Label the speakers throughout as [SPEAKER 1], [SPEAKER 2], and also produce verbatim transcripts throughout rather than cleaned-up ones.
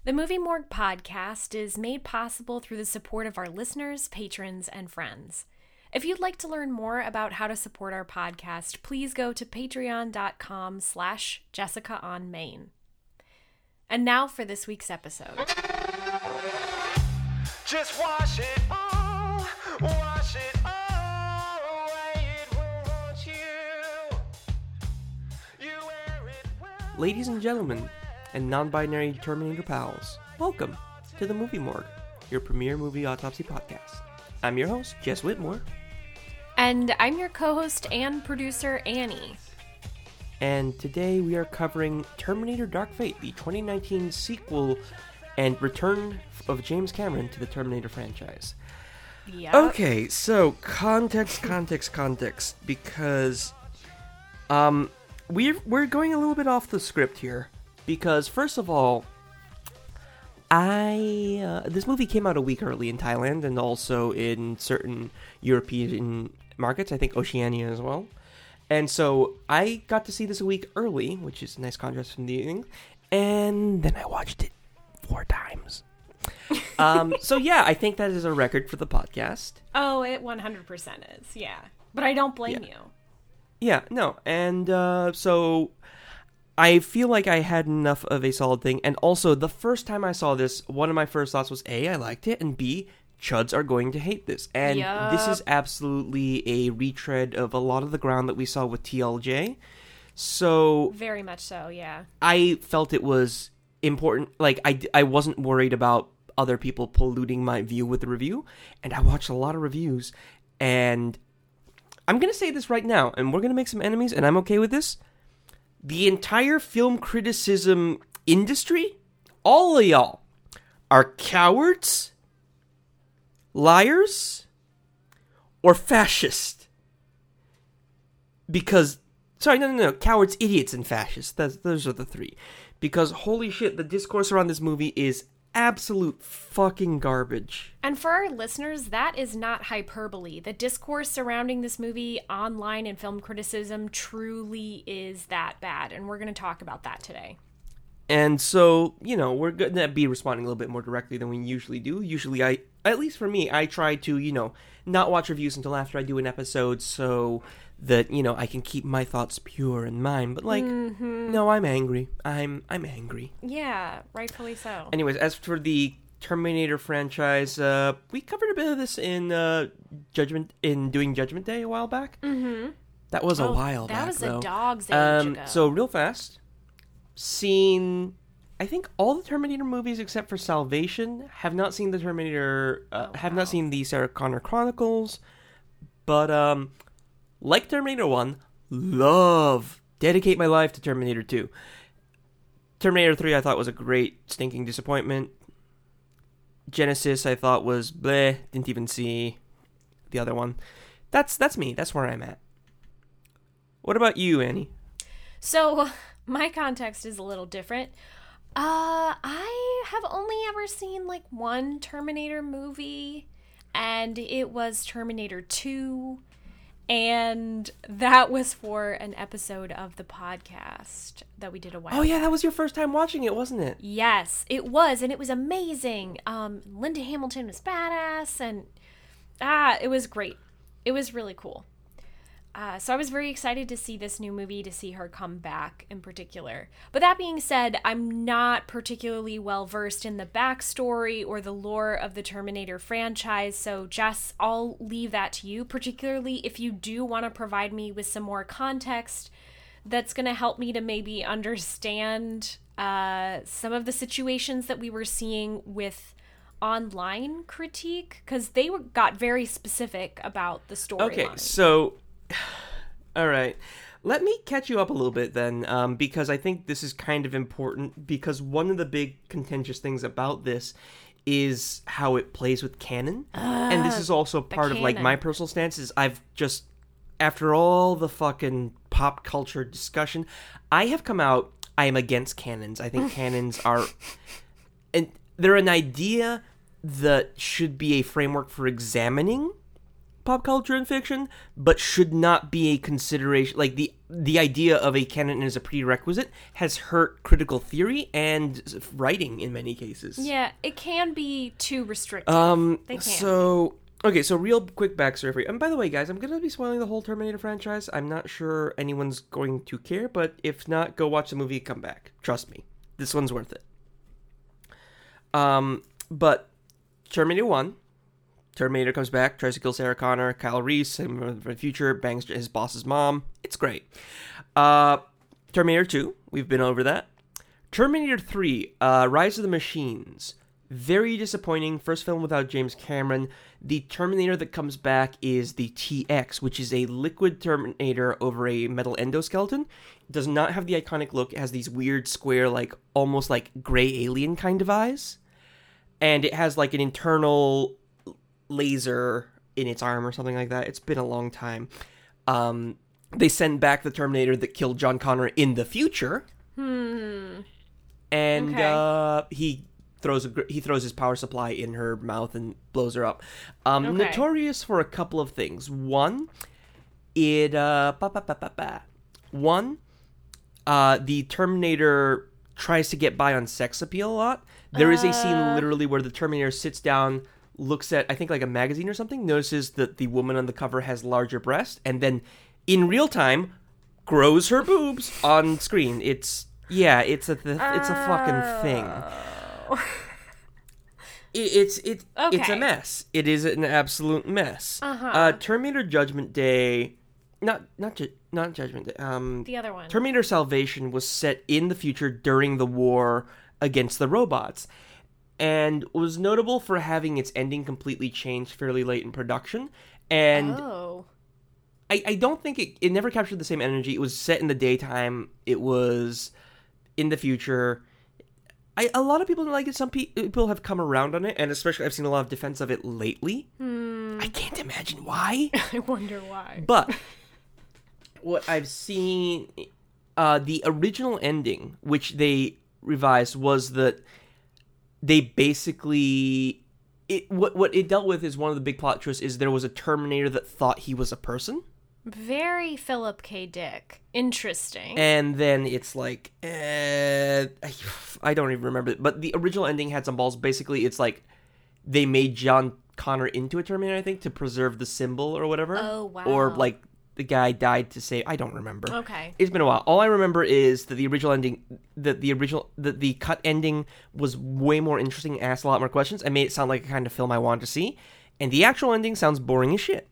[SPEAKER 1] The Movie Morgue podcast is made possible through the support of our listeners, patrons, and friends. If you'd like to learn more about how to support our podcast, please go to patreon.com slash Jessica on Main. And now for this week's episode.
[SPEAKER 2] Just wash it all, wash it all away, it will haunt you. You wear it well.
[SPEAKER 3] Ladies and gentlemen, and non-binary Terminator pals, welcome to the Movie Morgue, your premier movie autopsy podcast. I'm your host, Jess Whitmore.
[SPEAKER 1] And I'm your co-host and producer, Annie.
[SPEAKER 3] And today we are covering Terminator Dark Fate, the twenty nineteen sequel and return of James Cameron to the Terminator franchise.
[SPEAKER 1] Yep.
[SPEAKER 3] Okay, so context, context, context, because um, we're, we're going a little bit off the script here. Because, first of all, I uh, this movie came out a week early in Thailand and also in certain European markets, I think Oceania as well. And so I got to see this a week early, which is a nice contrast from the evening, and then I watched it four times. um, so yeah, I think that is a record for the podcast.
[SPEAKER 1] Oh, it one hundred percent is, yeah. But I don't blame
[SPEAKER 3] Yeah.
[SPEAKER 1] you.
[SPEAKER 3] Yeah, no, and uh, so I feel like I had enough of a solid thing, and also, the first time I saw this, one of my first thoughts was, A, I liked it, and B, Chuds are going to hate this. And
[SPEAKER 1] Yup.
[SPEAKER 3] this is absolutely a retread of a lot of the ground that we saw with T L J. So
[SPEAKER 1] Very much so, yeah.
[SPEAKER 3] I felt it was important, like, I, I wasn't worried about other people polluting my view with the review, and I watched a lot of reviews, and I'm going to say this right now, and we're going to make some enemies, and I'm okay with this. The entire film criticism industry, all of y'all, are cowards, liars, or fascist. Because, sorry, no, no, no, cowards, idiots, and fascists. That's, those are the three. Because, holy shit, the discourse around this movie is absolute fucking garbage.
[SPEAKER 1] And for our listeners, that is not hyperbole. The discourse surrounding this movie online and film criticism truly is that bad, and we're going to talk about that today.
[SPEAKER 3] And so, you know, we're going to be responding a little bit more directly than we usually do. Usually, I, at least for me, I try to, you know, not watch reviews until after I do an episode so that, you know, I can keep my thoughts pure in mind. But, like,
[SPEAKER 1] Mm-hmm.
[SPEAKER 3] no, I'm angry. I'm I'm angry.
[SPEAKER 1] Yeah, rightfully so.
[SPEAKER 3] Anyways, as for the Terminator franchise, uh, we covered a bit of this in uh, Judgment in doing Judgment Day a while back.
[SPEAKER 1] Mm-hmm.
[SPEAKER 3] That was a
[SPEAKER 1] Oh,
[SPEAKER 3] while
[SPEAKER 1] that
[SPEAKER 3] back,
[SPEAKER 1] was
[SPEAKER 3] though.
[SPEAKER 1] a dog's age
[SPEAKER 3] Um,
[SPEAKER 1] ago.
[SPEAKER 3] so real fast, seen, I think all the Terminator movies except for Salvation. Have not seen the Terminator. Uh,
[SPEAKER 1] Oh,
[SPEAKER 3] have
[SPEAKER 1] wow.
[SPEAKER 3] not seen the Sarah Connor Chronicles, but um, like Terminator One, love dedicate my life to Terminator Two. Terminator Three, I thought was a great stinking disappointment. Genesis, I thought was bleh. Didn't even see the other one. That's that's me. That's where I'm at. What about you, Annie?
[SPEAKER 1] So, my context is a little different. Uh, I have only ever seen, like, one Terminator movie, and it was Terminator two, and that was for an episode of the podcast that we did a while
[SPEAKER 3] Oh yeah,
[SPEAKER 1] back.
[SPEAKER 3] that was your first time watching it, wasn't it?
[SPEAKER 1] Yes, it was, and it was amazing. Um, Linda Hamilton was badass, and ah, it was great. It was really cool. Uh, so I was very excited to see this new movie, to see her come back in particular. But that being said, I'm not particularly well versed in the backstory or the lore of the Terminator franchise, so Jess, I'll leave that to you, particularly if you do want to provide me with some more context that's going to help me to maybe understand uh, some of the situations that we were seeing with online critique, because they were, got very specific about the storyline.
[SPEAKER 3] Okay, so, all right. Let me catch you up a little bit then, um, because I think this is kind of important, because one of the big contentious things about this is how it plays with canon. and this is also part of, like,
[SPEAKER 1] canon.
[SPEAKER 3] my personal stance is I've just, after all the fucking pop culture discussion, I have come out, I am against canons. I think canons are, and they're an idea that should be a framework for examining pop culture and fiction, but should not be a consideration. Like the the idea of a canon as a prerequisite has hurt critical theory and writing in many cases.
[SPEAKER 1] Yeah, it can be too restrictive.
[SPEAKER 3] Um.
[SPEAKER 1] They can.
[SPEAKER 3] So okay. So real quick backstory for you. And by the way, guys, I'm gonna be spoiling the whole Terminator franchise. I'm not sure anyone's going to care, but if not, go watch the movie and come back. Trust me, this one's worth it. Um. But Terminator one. Terminator comes back, tries to kill Sarah Connor, Kyle Reese, in the future, bangs his boss's mom. It's great. Uh, Terminator two, we've been over that. Terminator three, uh, Rise of the Machines. Very disappointing. First film without James Cameron. The Terminator that comes back is the T X, which is a liquid Terminator over a metal endoskeleton. It does not have the iconic look. It has these weird, square, like, almost like gray alien kind of eyes. And it has, like, an internal laser in its arm or something like that. It's been a long time. Um, they send back the Terminator that killed John Connor in the future.
[SPEAKER 1] Hmm.
[SPEAKER 3] And
[SPEAKER 1] Okay.
[SPEAKER 3] uh, he throws a, gr- he throws his power supply in her mouth and blows her up. Um,
[SPEAKER 1] Okay.
[SPEAKER 3] Notorious for a couple of things. One, it uh, ba, ba, ba, ba, ba. One, uh, the Terminator tries to get by on sex appeal a lot. There is a scene literally where the Terminator sits down, looks at, I think, like a magazine or something, notices that the woman on the cover has larger breasts, and then in real time grows her boobs on screen. It's yeah, it's a th- it's a fucking thing. It, it's it it's a
[SPEAKER 1] Okay.
[SPEAKER 3] mess. It is an absolute mess.
[SPEAKER 1] Uh-huh.
[SPEAKER 3] Uh, Terminator Judgment Day, not not ju- not Judgment Day. Um,
[SPEAKER 1] The other one.
[SPEAKER 3] Terminator Salvation was set in the future during the war against the robots, and was notable for having its ending completely changed fairly late in production. And
[SPEAKER 1] oh.
[SPEAKER 3] I, I don't think it, it never captured the same energy. It was set in the daytime. It was in the future. I, a lot of people don't like it. Some pe- people have come around on it, and especially I've seen a lot of defense of it lately.
[SPEAKER 1] Hmm.
[SPEAKER 3] I can't imagine why.
[SPEAKER 1] I wonder why.
[SPEAKER 3] But what I've seen, uh, the original ending, which they revised, was that they basically it what what it dealt with is one of the big plot twists is there was a Terminator that thought he was a person.
[SPEAKER 1] Very Philip K. Dick. Interesting.
[SPEAKER 3] And then it's like, eh, I, I don't even remember it. But the original ending had some balls. Basically, it's like they made John Connor into a Terminator, I think, to preserve the symbol or whatever.
[SPEAKER 1] Oh, wow.
[SPEAKER 3] Or like the guy died to save. I don't remember.
[SPEAKER 1] Okay.
[SPEAKER 3] It's been a while. All I remember is that the original ending, that the original, that the cut ending was way more interesting, asked a lot more questions, and made it sound like a kind of film I wanted to see. And the actual ending sounds boring as shit.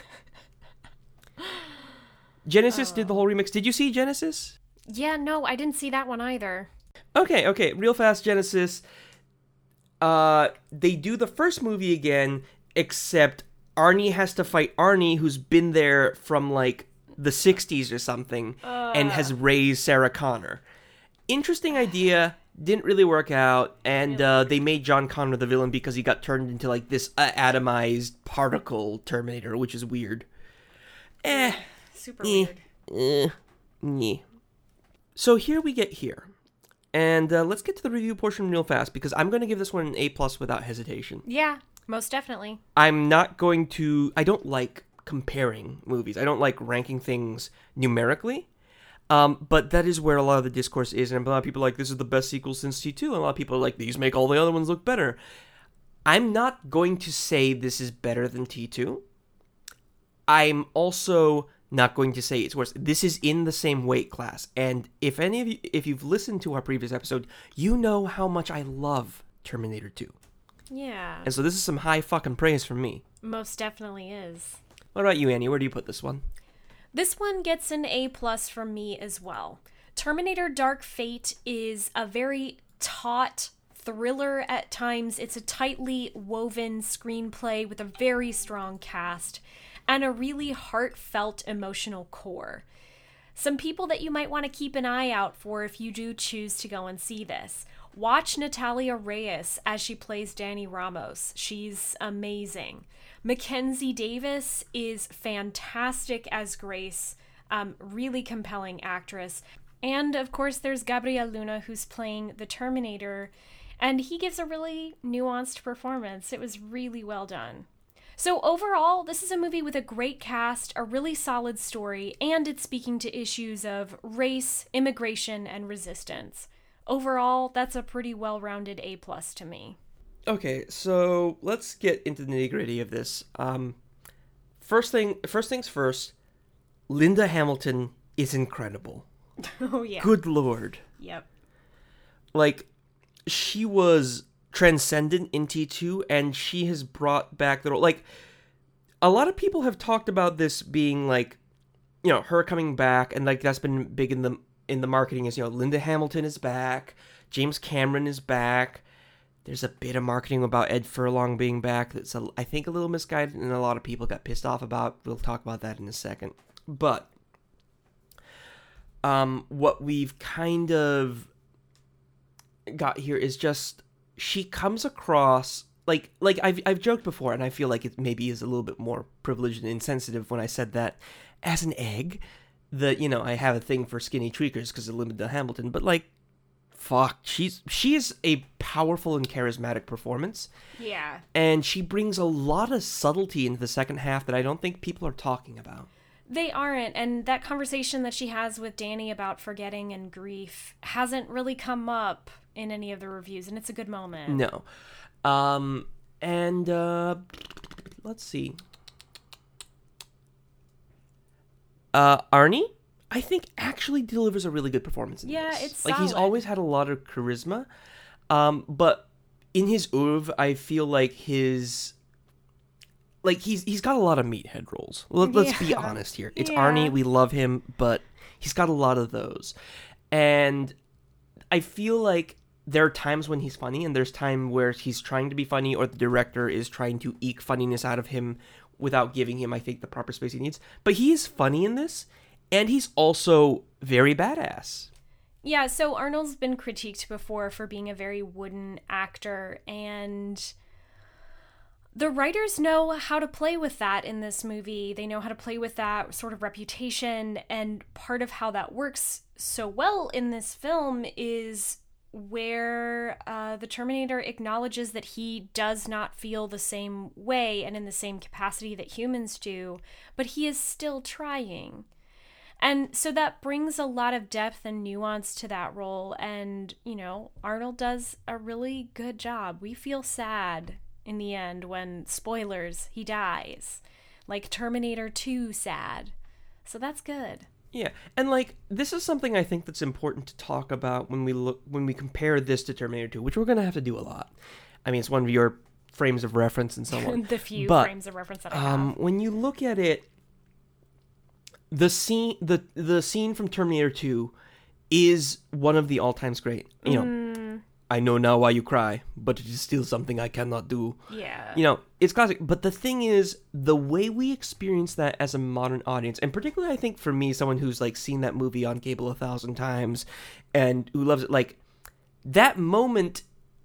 [SPEAKER 3] Genesis did the whole remix. Did you see Genesis?
[SPEAKER 1] Yeah, no, I didn't see that one either.
[SPEAKER 3] Okay, okay. Real fast, Genesis. Uh, they do the first movie again, except Arnie has to fight Arnie, who's been there from, like, the sixties or something, and has raised Sarah Connor. Interesting idea. Didn't really work out, and uh, they made John Connor the villain because he got turned into, like, this uh, atomized particle Terminator, which is weird. Eh.
[SPEAKER 1] Super
[SPEAKER 3] Eh,
[SPEAKER 1] weird.
[SPEAKER 3] eh, yeah. So here we get here. And uh, let's get to the review portion real fast, because I'm going to give this one an A plus without hesitation.
[SPEAKER 1] Yeah, most definitely.
[SPEAKER 3] I'm not going to... I don't like comparing movies. I don't like ranking things numerically. Um, but that is where a lot of the discourse is. And a lot of people are like, this is the best sequel since T two. And a lot of people are like, these make all the other ones look better. I'm not going to say this is better than T two. I'm also... not going to say it's worse. This is in the same weight class. And if any of you, if you've listened to our previous episode, you know how much I love Terminator two.
[SPEAKER 1] Yeah,
[SPEAKER 3] And so this is some high fucking praise from me.
[SPEAKER 1] most definitely is.
[SPEAKER 3] What about you, Annie? Where do you put this one?
[SPEAKER 1] This one gets an A plus from me as well. Terminator Dark Fate is a very taut thriller at times. It's a tightly woven screenplay with a very strong cast and a really heartfelt emotional core. Some people that you might want to keep an eye out for if you do choose to go and see this. Watch Natalia Reyes as she plays Dani Ramos. She's amazing. Mackenzie Davis is fantastic as Grace, um, really compelling actress. And of course there's Gabriel Luna, who's playing the Terminator, and he gives a really nuanced performance. It was really well done. So overall, this is a movie with a great cast, a really solid story, and it's speaking to issues of race, immigration, and resistance. Overall, that's a pretty well-rounded A plus to me.
[SPEAKER 3] Okay, so let's get into the nitty-gritty of this. Um, first thing, first things first, Linda Hamilton is incredible.
[SPEAKER 1] Oh, yeah.
[SPEAKER 3] Good Lord.
[SPEAKER 1] Yep.
[SPEAKER 3] Like, she was transcendent in T two, and she has brought back the role. Like, a lot of people have talked about this being, like, you know, her coming back, and, like, that's been big in the in the marketing is, you know, Linda Hamilton is back, James Cameron is back. There's a bit of marketing about Ed Furlong being back that's, a, I think, a little misguided, and a lot of people got pissed off about. We'll talk about that in a second. But um, what we've kind of got here is just she comes across like like I've I've joked before, and I feel like it maybe is a little bit more privileged and insensitive when I said that as an egg, that, you know, I have a thing for skinny tweakers because of Linda Hamilton, but like, fuck, she's she is a powerful and charismatic performance.
[SPEAKER 1] Yeah.
[SPEAKER 3] And she brings a lot of subtlety into the second half that I don't think people are talking about.
[SPEAKER 1] They aren't, and that conversation that she has with Danny about forgetting and grief hasn't really come up in any of the reviews, and it's a good moment.
[SPEAKER 3] No. Um, and, uh, let's see. Uh, Arnie, I think, actually delivers a really good performance in
[SPEAKER 1] Yeah,
[SPEAKER 3] this.
[SPEAKER 1] it's
[SPEAKER 3] like, he's
[SPEAKER 1] solid.
[SPEAKER 3] always had a lot of charisma, um, but in his oeuvre, I feel like his... Like, he's he's got a lot of meathead roles. Let, let's be
[SPEAKER 1] Yeah.
[SPEAKER 3] honest here. It's
[SPEAKER 1] Yeah.
[SPEAKER 3] Arnie, we love him, but he's got a lot of those. And I feel like there are times when he's funny, and there's time where he's trying to be funny, or the director is trying to eke funniness out of him without giving him, I think, the proper space he needs. But he is funny in this, and he's also very badass.
[SPEAKER 1] Yeah, so Arnold's been critiqued before for being a very wooden actor, and the writers know how to play with that in this movie. They know how to play with that sort of reputation, and part of how that works so well in this film is where uh, the Terminator acknowledges that he does not feel the same way and in the same capacity that humans do, but he is still trying. And so that brings a lot of depth and nuance to that role, and, you know, Arnold does a really good job. We feel sad in the end when, spoilers, he dies. Like Terminator two sad. So that's good.
[SPEAKER 3] Yeah, and like, this is something I think that's important to talk about when we look when we compare this to Terminator two, which we're going to have to do a lot. I mean, it's one of your frames of reference and so on.
[SPEAKER 1] The few
[SPEAKER 3] But,
[SPEAKER 1] frames of reference that I have.
[SPEAKER 3] Um, when you look at it, the scene the the scene from Terminator two is one of the all-time great. You know,
[SPEAKER 1] Mm,
[SPEAKER 3] I know now why you cry, but it is still something I cannot do.
[SPEAKER 1] yeah.
[SPEAKER 3] You know, it's classic. But the thing is, the way we experience that as a modern audience, and particularly I think for me, someone who's like seen that movie on cable a thousand times and who loves it, like, that moment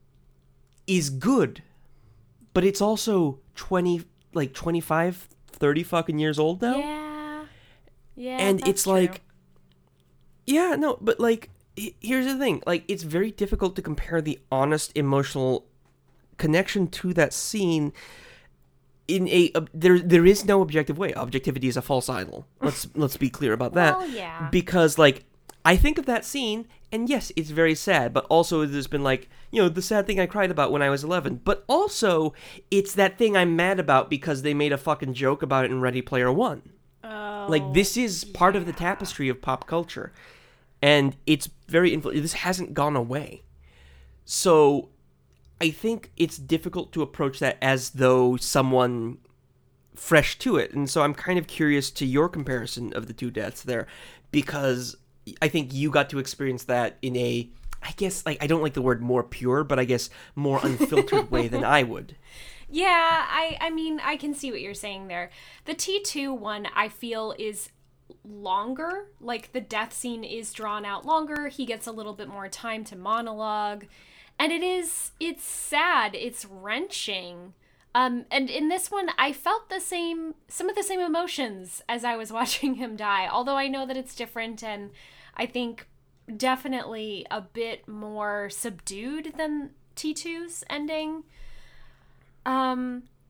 [SPEAKER 3] is good, but it's also twenty, like twenty-five, thirty fucking years old now.
[SPEAKER 1] Yeah. Yeah.
[SPEAKER 3] And
[SPEAKER 1] that's
[SPEAKER 3] it's
[SPEAKER 1] true.
[SPEAKER 3] like, yeah, no, but like, h- here's the thing. Like, it's very difficult to compare the honest emotional connection to that scene in a, uh, there there is no objective way. Objectivity is a false idol. Let's let's be clear about that.
[SPEAKER 1] Well, yeah.
[SPEAKER 3] Because, like, I think of that scene, and yes, it's very sad, but also there's been, like, you know, the sad thing I cried about when I was eleven, but also it's that thing I'm mad about because they made a fucking joke about it in Ready Player One.
[SPEAKER 1] Oh,
[SPEAKER 3] Like, this is part of the tapestry of pop culture, and it's very influ- this hasn't gone away. So I think it's difficult to approach that as though someone fresh to it. And so I'm kind of curious to your comparison of the two deaths there, because I think you got to experience that in a, I guess, like, I don't like the word more pure, but I guess more unfiltered way than I would.
[SPEAKER 1] Yeah, I, I mean, I can see what you're saying there. The T two one, I feel, is longer. Like, the death scene is drawn out longer. He gets a little bit more time to monologue. And it is, it's sad. It's wrenching. Um, and in this one, I felt the same, some of the same emotions as I was watching him die. Although I know that it's different, and I think definitely a bit more subdued than T two's ending. Um,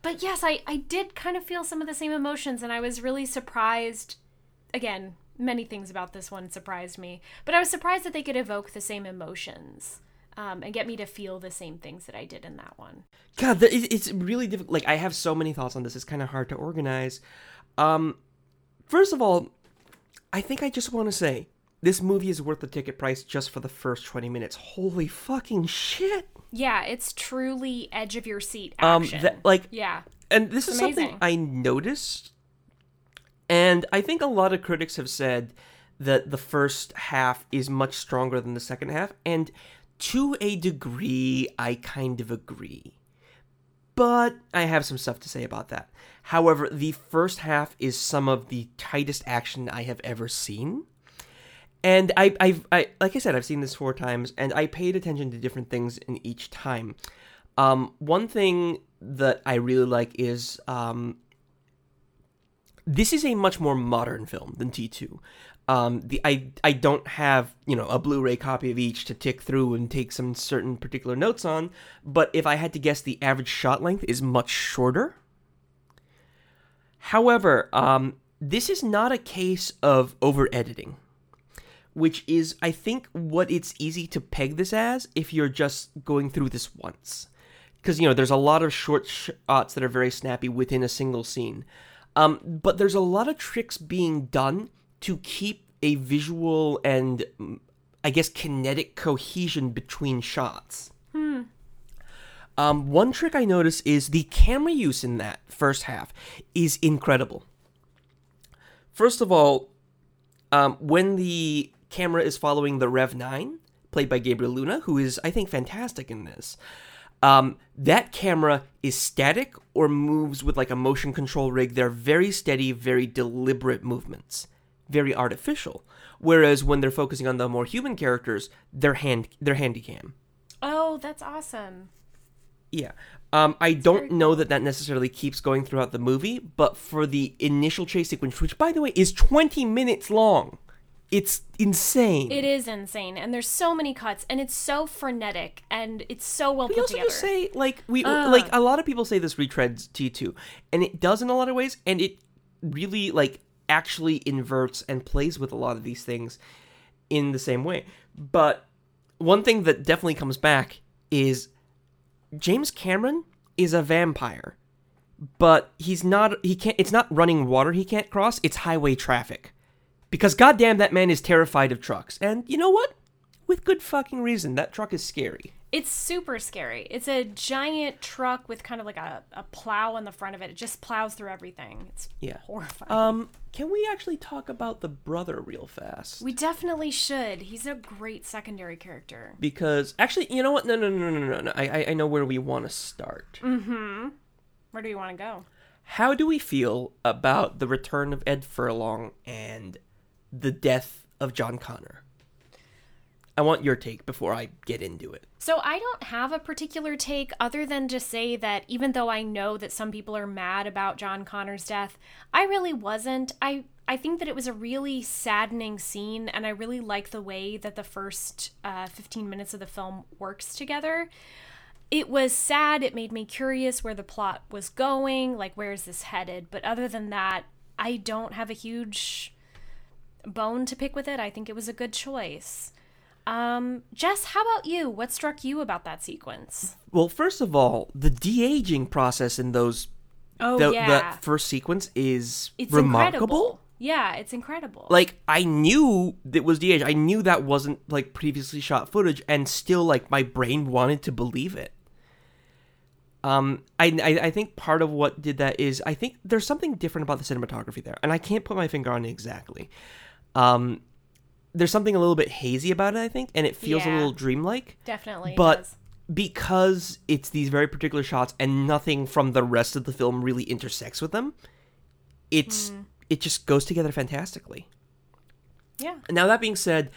[SPEAKER 1] but yes, I, I did kind of feel some of the same emotions, and I was really surprised. Again, many things about this one surprised me, but I was surprised that they could evoke the same emotions um, and get me to feel the same things that I did in that one.
[SPEAKER 3] God, the, it, it's really difficult. Like, I have so many thoughts on this. It's kind of hard to organize. Um, first of all, I think I just want to say, this movie is worth the ticket price just for the first twenty minutes. Holy fucking shit!
[SPEAKER 1] Yeah, it's truly edge of your seat
[SPEAKER 3] Um,
[SPEAKER 1] action.
[SPEAKER 3] that, like,
[SPEAKER 1] yeah.
[SPEAKER 3] and this
[SPEAKER 1] It's
[SPEAKER 3] is something
[SPEAKER 1] amazing.
[SPEAKER 3] I noticed, and I think a lot of critics have said that the first half is much stronger than the second half, and to a degree, I kind of agree. But I have some stuff to say about that. However, the first half is some of the tightest action I have ever seen. And I, I've, I, like I said, I've seen this four times, and I paid attention to different things in each time. Um, one thing that I really like is um, this is a much more modern film than T two. Um, the I I don't have you know a Blu-ray copy of each to tick through and take some certain particular notes on, but if I had to guess, the average shot length is much shorter. However, um, this is not a case of over-editing, which is, I think, what it's easy to peg this as if you're just going through this once. Because, you know, there's a lot of short shots that are very snappy within a single scene. Um, but there's a lot of tricks being done to keep a visual and, I guess, kinetic cohesion between shots.
[SPEAKER 1] Hmm.
[SPEAKER 3] Um, one trick I noticed is the camera use in that first half is incredible. First of all, um, when the camera is following the Rev nine, played by Gabriel Luna, who is, I think, fantastic in this, um, that camera is static or moves with like a motion control rig. They're very steady, very deliberate movements, very artificial. Whereas when they're focusing on the more human characters, they're hand they're handy cam.
[SPEAKER 1] Oh, that's awesome.
[SPEAKER 3] Yeah. Um, I don't
[SPEAKER 1] very
[SPEAKER 3] know that that necessarily keeps going throughout the movie, but for the initial chase sequence, which, by the way, is twenty minutes long, it's insane.
[SPEAKER 1] It is insane, and there's so many cuts, and it's so frenetic, and it's so well
[SPEAKER 3] We
[SPEAKER 1] put
[SPEAKER 3] also
[SPEAKER 1] together.
[SPEAKER 3] just say, like, we
[SPEAKER 1] Ugh.
[SPEAKER 3] like a lot of people say this retreads T two, and it does in a lot of ways, and it really, like, actually inverts and plays with a lot of these things in the same way. But one thing that definitely comes back is James Cameron is a vampire, but he's not, he can't, it's not running water he can't cross, it's highway traffic. Because goddamn, that man is terrified of trucks. And you know what? With good fucking reason, that truck is scary.
[SPEAKER 1] It's super scary. It's a giant truck with kind of like a, a plow on the front of it. It just plows through everything. It's
[SPEAKER 3] Yeah.
[SPEAKER 1] horrifying.
[SPEAKER 3] Um, can we actually talk about the brother real fast?
[SPEAKER 1] we definitely should. He's a great secondary character.
[SPEAKER 3] Because, actually, you know what? No, no, no, no, no, no. I, I, I know where we want to start.
[SPEAKER 1] Mm-hmm. Where do you want to go?
[SPEAKER 3] How do we feel about the return of Ed Furlong and the death of John Connor? I want your take before I get into it.
[SPEAKER 1] So I don't have a particular take other than to say that even though I know that some people are mad about John Connor's death, I really wasn't. I, I think that it was a really saddening scene, and I really like the way that the first uh, fifteen minutes of the film works together. It was sad. It made me curious where the plot was going, like where is this headed? But other than that, I don't have a huge bone to pick with it. I think it was a good choice. Um, Jess, how about you? What struck you about that sequence?
[SPEAKER 3] Well, first of all, the de-aging process in those
[SPEAKER 1] Oh,
[SPEAKER 3] the,
[SPEAKER 1] yeah.
[SPEAKER 3] that first sequence is
[SPEAKER 1] It's
[SPEAKER 3] remarkable.
[SPEAKER 1] incredible. Yeah, it's incredible.
[SPEAKER 3] Like, I knew that was de-age. I knew that wasn't, like, previously shot footage, and still, like, my brain wanted to believe it. Um, I, I, I think part of what did that is, I think there's something different about the cinematography there, and I can't put my finger on it exactly. Um, there's something a little bit hazy about it, I think, and it feels a
[SPEAKER 1] Yeah.
[SPEAKER 3] little dreamlike.
[SPEAKER 1] Definitely. it
[SPEAKER 3] But
[SPEAKER 1] does.
[SPEAKER 3] because it's these very particular shots and nothing from the rest of the film really intersects with them, it's
[SPEAKER 1] Mm.
[SPEAKER 3] it just goes together fantastically.
[SPEAKER 1] Yeah.
[SPEAKER 3] Now, that being said,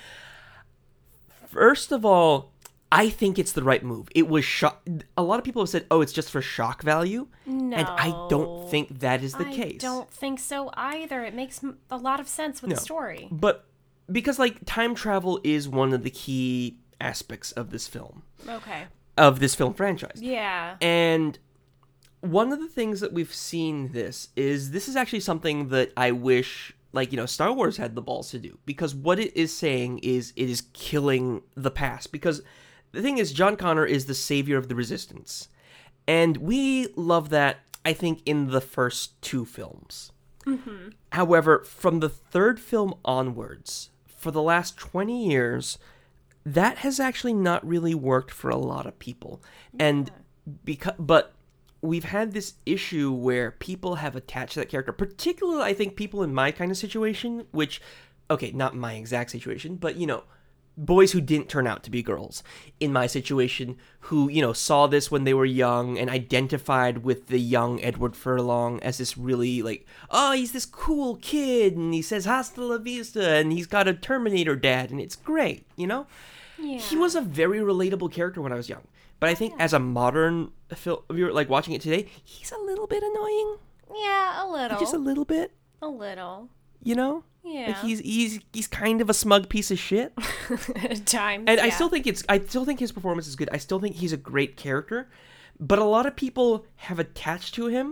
[SPEAKER 3] first of all, I think it's the right move. It was shock. A lot of people have said, "Oh, it's just for shock value,"
[SPEAKER 1] No.
[SPEAKER 3] and I don't think that is the
[SPEAKER 1] I
[SPEAKER 3] case.
[SPEAKER 1] don't think so either. It makes m- a lot of sense with
[SPEAKER 3] No.
[SPEAKER 1] the story.
[SPEAKER 3] But because, like, time travel is one of the key aspects of this film,
[SPEAKER 1] Okay.
[SPEAKER 3] of this film franchise.
[SPEAKER 1] Yeah.
[SPEAKER 3] And one of the things that we've seen this is this is actually something that I wish, like, you know, Star Wars had the balls to do, because what it is saying is it is killing the past. Because the thing is, John Connor is the savior of the Resistance, and we love that, I think, in the first two films.
[SPEAKER 1] Mm-hmm.
[SPEAKER 3] However, from the third film onwards, for the last twenty years, that has actually not really worked for a lot of people. And because, but we've had this issue where people have attached to that character, particularly, I think, people in my kind of situation, which, okay, not my exact situation, but, you know, boys who didn't turn out to be girls in my situation who, you know, saw this when they were young and identified with the young Edward Furlong as this really, like, oh, he's this cool kid, and he says hasta la vista, and he's got a Terminator dad, and it's great, you know?
[SPEAKER 1] Yeah.
[SPEAKER 3] He was a very relatable character when I was young. But I think as a modern film viewer, like watching it today, he's a little bit annoying.
[SPEAKER 1] Yeah, a little.
[SPEAKER 3] Just a little bit.
[SPEAKER 1] A little.
[SPEAKER 3] You know?
[SPEAKER 1] Yeah.
[SPEAKER 3] Like he's he's he's kind of a smug piece of shit.
[SPEAKER 1] At times.
[SPEAKER 3] And I
[SPEAKER 1] yeah.
[SPEAKER 3] still think it's I still think his performance is good. I still think he's a great character. But a lot of people have attached to him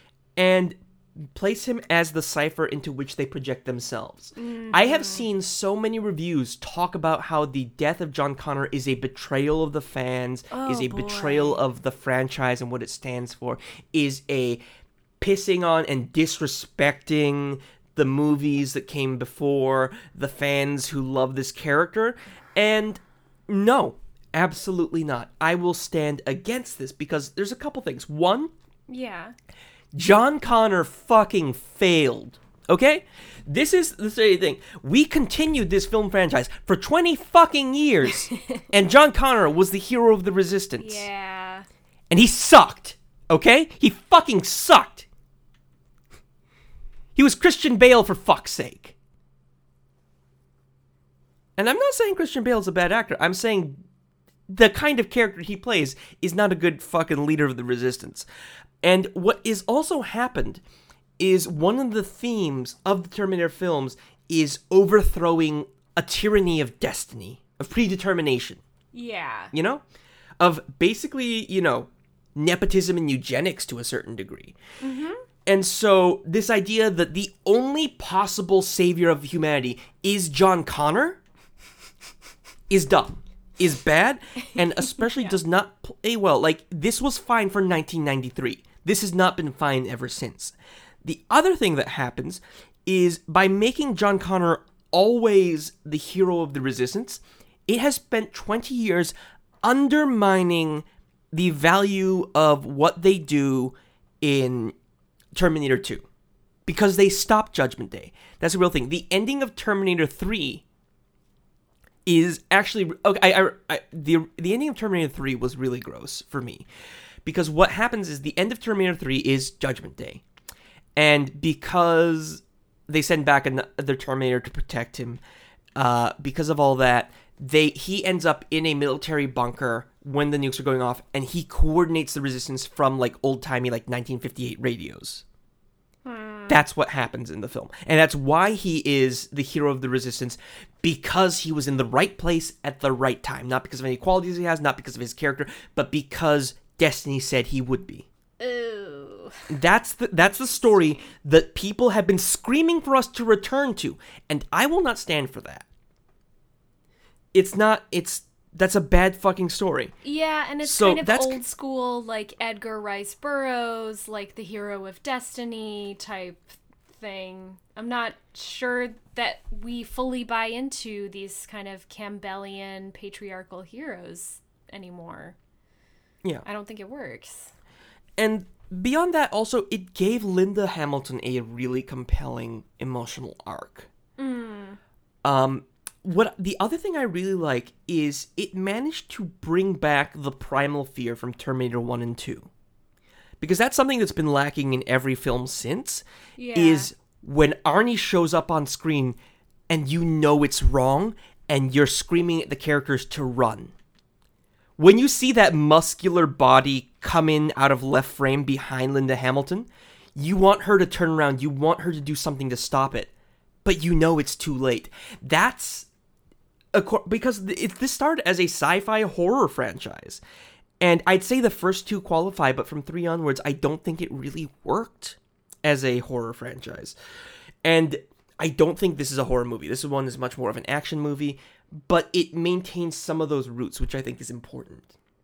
[SPEAKER 3] and place him as the cipher into which they project themselves. Mm-hmm. I have seen so many reviews talk about how the death of John Connor is a betrayal of the fans,
[SPEAKER 1] oh,
[SPEAKER 3] is a
[SPEAKER 1] boy.
[SPEAKER 3] betrayal of the franchise and what it stands for, is a pissing on and disrespecting the movies that came before, the fans who love this character. And no, absolutely not. I will stand against this because there's a couple things. One,
[SPEAKER 1] yeah.
[SPEAKER 3] John Connor fucking failed. Okay? This is the same thing. We continued this film franchise for twenty fucking years, and John Connor was the hero of the Resistance.
[SPEAKER 1] Yeah.
[SPEAKER 3] And he sucked. Okay? He fucking sucked. He was Christian Bale, for fuck's sake. And I'm not saying Christian Bale's a bad actor. I'm saying the kind of character he plays is not a good fucking leader of the Resistance. And what is also happened is one of the themes of the Terminator films is overthrowing a tyranny of destiny, of predetermination.
[SPEAKER 1] Yeah.
[SPEAKER 3] You know? Of basically, you know, nepotism and eugenics to a certain degree. Mm-hmm. And so this idea that the only possible savior of humanity is John Connor is dumb, is bad, and especially yeah. does not play well. Like, this was fine for nineteen ninety-three. This has not been fine ever since. The other thing that happens is by making John Connor always the hero of the Resistance, it has spent twenty years undermining the value of what they do in Terminator two. Because they stopped Judgment Day. That's the real thing. The ending of Terminator three is actually... Okay, I, I, I, the, the ending of Terminator three was really gross for me. Because what happens is the end of Terminator three is Judgment Day. And because they send back another Terminator to protect him, uh, because of all that, they he ends up in a military bunker when the nukes are going off, and he coordinates the Resistance from, like, old-timey, like, nineteen fifty-eight radios. Hmm. That's what happens in the film. And that's why he is the hero of the Resistance, because he was in the right place at the right time. Not because of any qualities he has, not because of his character, but because Destiny said he would be.
[SPEAKER 1] Ooh.
[SPEAKER 3] That's the, that's the story that people have been screaming for us to return to, and I will not stand for that. It's not, it's, that's a bad fucking story.
[SPEAKER 1] Yeah, and it's
[SPEAKER 3] so
[SPEAKER 1] kind of
[SPEAKER 3] that's,
[SPEAKER 1] old school, like Edgar Rice Burroughs, like the hero of destiny type thing. I'm not sure that we fully buy into these kind of Campbellian patriarchal heroes anymore.
[SPEAKER 3] Yeah.
[SPEAKER 1] I don't think it works.
[SPEAKER 3] And beyond that, also, it gave Linda Hamilton a really compelling emotional arc.
[SPEAKER 1] Mm.
[SPEAKER 3] Um, what the other thing I really like is it managed to bring back the primal fear from Terminator one and two. Because that's something that's been lacking in every film since,
[SPEAKER 1] yeah.
[SPEAKER 3] is when Arnie shows up on screen and you know it's wrong and you're screaming at the characters to run. When you see that muscular body come in out of left frame behind Linda Hamilton, you want her to turn around, you want her to do something to stop it, but you know it's too late. That's... A, because it, this started as a sci-fi horror franchise, And I'd say the first two qualify, but from three onwards, I don't think it really worked as a horror franchise. And I don't think this is a horror movie. This one is much more of an action movie, but it maintains some of those roots, which I think is important.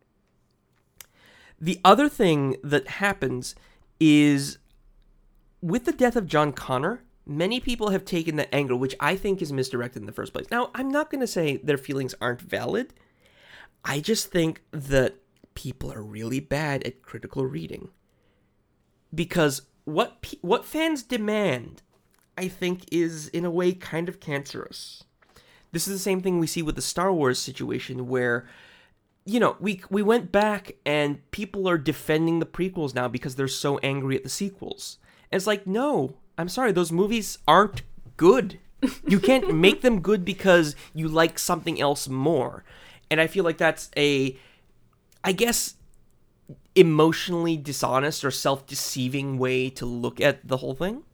[SPEAKER 3] The other thing that happens is, with the death of John Connor, many people have taken the angle, which I think is misdirected in the first place. Now, I'm not going to say their feelings aren't valid. I just think that people are really bad at critical reading. Because what pe- what fans demand, I think, is in a way kind of cancerous. This is the same thing we see with the Star Wars situation where, you know, we we went back and people are defending the prequels now because they're so angry at the sequels. And it's like, no, I'm sorry, those movies aren't good. You can't make them good because you like something else more. And I feel like that's a, I guess, emotionally dishonest or self-deceiving way to look at the whole thing.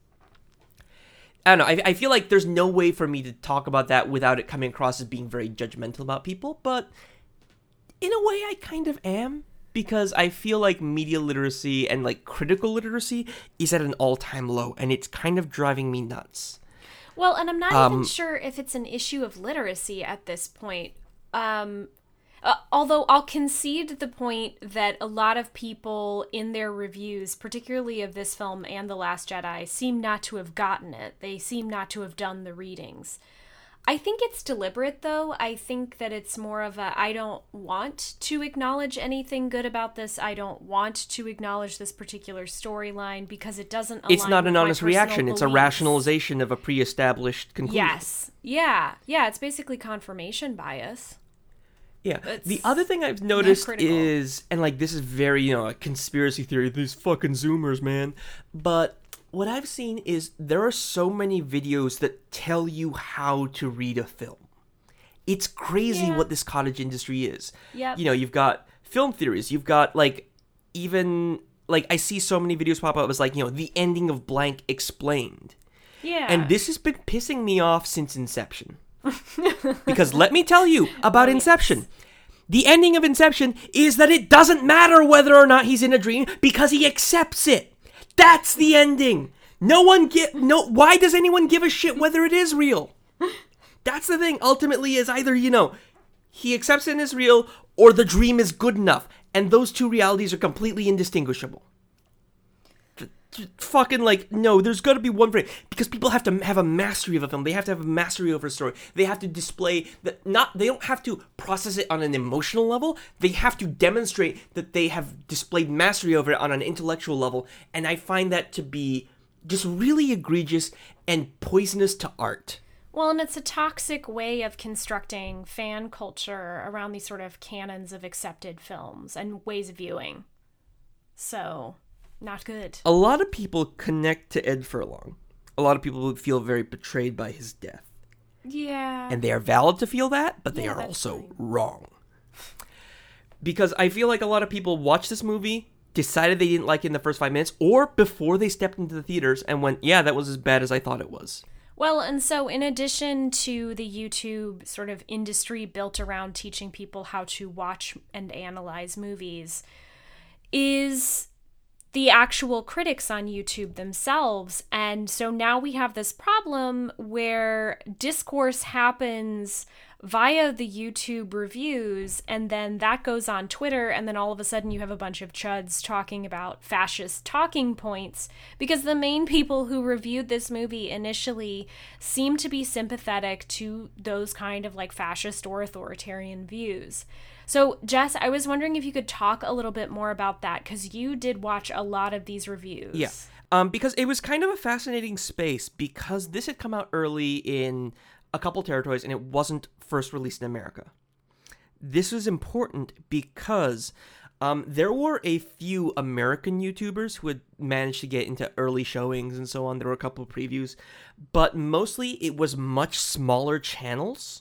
[SPEAKER 3] I don't know. I, I feel like there's no way for me to talk about that without it coming across as being very judgmental about people, but in a way I kind of am, because I feel like media literacy and like critical literacy is at an all-time low, and it's kind of driving me nuts.
[SPEAKER 1] Well, and I'm not
[SPEAKER 3] Um,
[SPEAKER 1] even sure if it's an issue of literacy at this point. Um, uh, although I'll concede the point that a lot of people in their reviews, particularly of this film and The Last Jedi, seem not to have gotten it. They seem not to have done the readings. I think it's deliberate, though. I think that it's more of a, I don't want to acknowledge anything good about this. I don't want to acknowledge this particular storyline because it doesn't align
[SPEAKER 3] It's not
[SPEAKER 1] with
[SPEAKER 3] an
[SPEAKER 1] my
[SPEAKER 3] honest
[SPEAKER 1] personal
[SPEAKER 3] reaction. It's a
[SPEAKER 1] beliefs.
[SPEAKER 3] rationalization of a pre-established conclusion.
[SPEAKER 1] Yes. Yeah. Yeah, it's basically confirmation bias.
[SPEAKER 3] Yeah.
[SPEAKER 1] It's
[SPEAKER 3] The other thing I've noticed
[SPEAKER 1] critical.
[SPEAKER 3] is, and like this is very, you know, a conspiracy theory, these fucking Zoomers, man. But what I've seen is there are so many videos that tell you how to read a film. It's crazy
[SPEAKER 1] Yeah.
[SPEAKER 3] what this cottage industry is.
[SPEAKER 1] Yep.
[SPEAKER 3] You know, you've got film theories, you've got like even like I see so many videos pop up as like, you know, the ending of blank explained.
[SPEAKER 1] Yeah.
[SPEAKER 3] And this has been pissing me off since Inception. Because let me tell you about
[SPEAKER 1] Oh, yes.
[SPEAKER 3] Inception. The ending of Inception is that it doesn't matter whether or not he's in a dream because he accepts it. That's the ending. No one get no why does anyone give a shit whether it is real? That's the thing. Ultimately is either, you know, he accepts it as real or the dream is good enough. And those two realities are completely indistinguishable. Fucking like, no, there's got to be one frame, because people have to have a mastery of a film. They have to have a mastery over a story. They have to display that, not, they don't have to process it on an emotional level. They have to demonstrate that they have displayed mastery over it on an intellectual level. And I find that to be just really egregious and poisonous to art.
[SPEAKER 1] Well, and it's a toxic way of constructing fan culture around these sort of canons of accepted films and ways of viewing. So, not good.
[SPEAKER 3] A lot of people connect to Ed Furlong. A lot of people feel very betrayed by his death.
[SPEAKER 1] Yeah.
[SPEAKER 3] And they are valid to feel that, but they
[SPEAKER 1] Yeah,
[SPEAKER 3] are
[SPEAKER 1] that's
[SPEAKER 3] also
[SPEAKER 1] fine.
[SPEAKER 3] wrong. Because I feel like a lot of people watched this movie, decided they didn't like it in the first five minutes, or before they stepped into the theaters and went, yeah, that was as bad as I thought it was.
[SPEAKER 1] Well, and so in addition to the YouTube sort of industry built around teaching people how to watch and analyze movies, is the actual critics on YouTube themselves. And so now we have this problem where discourse happens via the YouTube reviews, and then that goes on Twitter, and then all of a sudden you have a bunch of chuds talking about fascist talking points, because the main people who reviewed this movie initially seem to be sympathetic to those kind of like fascist or authoritarian views. So, Jess, I was wondering if you could talk a little bit more about that, because you did watch a lot of these reviews.
[SPEAKER 3] Yeah. Um, because it was kind of a fascinating space, because this had come out early in a couple territories and it wasn't first released in America. This was important because um, there were a few American YouTubers who had managed to get into early showings and so on. There were a couple of previews, but mostly it was much smaller channels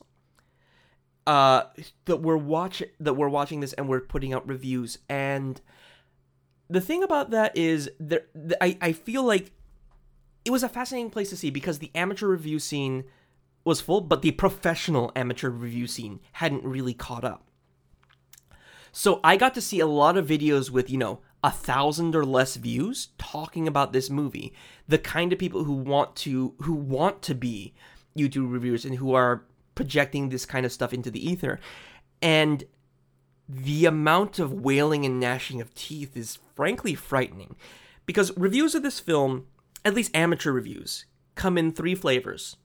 [SPEAKER 3] uh, that were watch that were watching this and were putting out reviews. And the thing about that is, there, I, I feel like it was a fascinating place to see, because the amateur review scene was full, but the professional amateur review scene hadn't really caught up. So I got to see a lot of videos with, you know, a thousand or less views talking about this movie. The kind of people who want to who want to be YouTube reviewers and who are projecting this kind of stuff into the ether. And the amount of wailing and gnashing of teeth is frankly frightening. Because reviews of this film, at least amateur reviews, come in three flavors.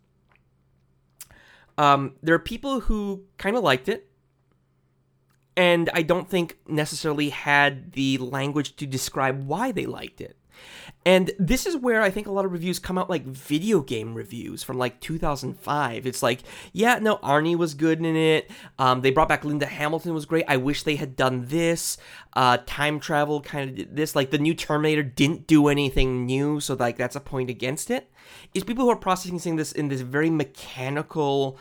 [SPEAKER 3] Um, there are people who kind of liked it, and I don't think necessarily had the language to describe why they liked it. And this is where I think a lot of reviews come out like video game reviews from like two thousand five. It's like, yeah, no, Arnie was good in it. Um, they brought back Linda Hamilton, was great. I wish they had done this. Uh, time travel kind of did this. Like the new Terminator didn't do anything new, so like that's a point against it. Is people who are processing this in this very mechanical,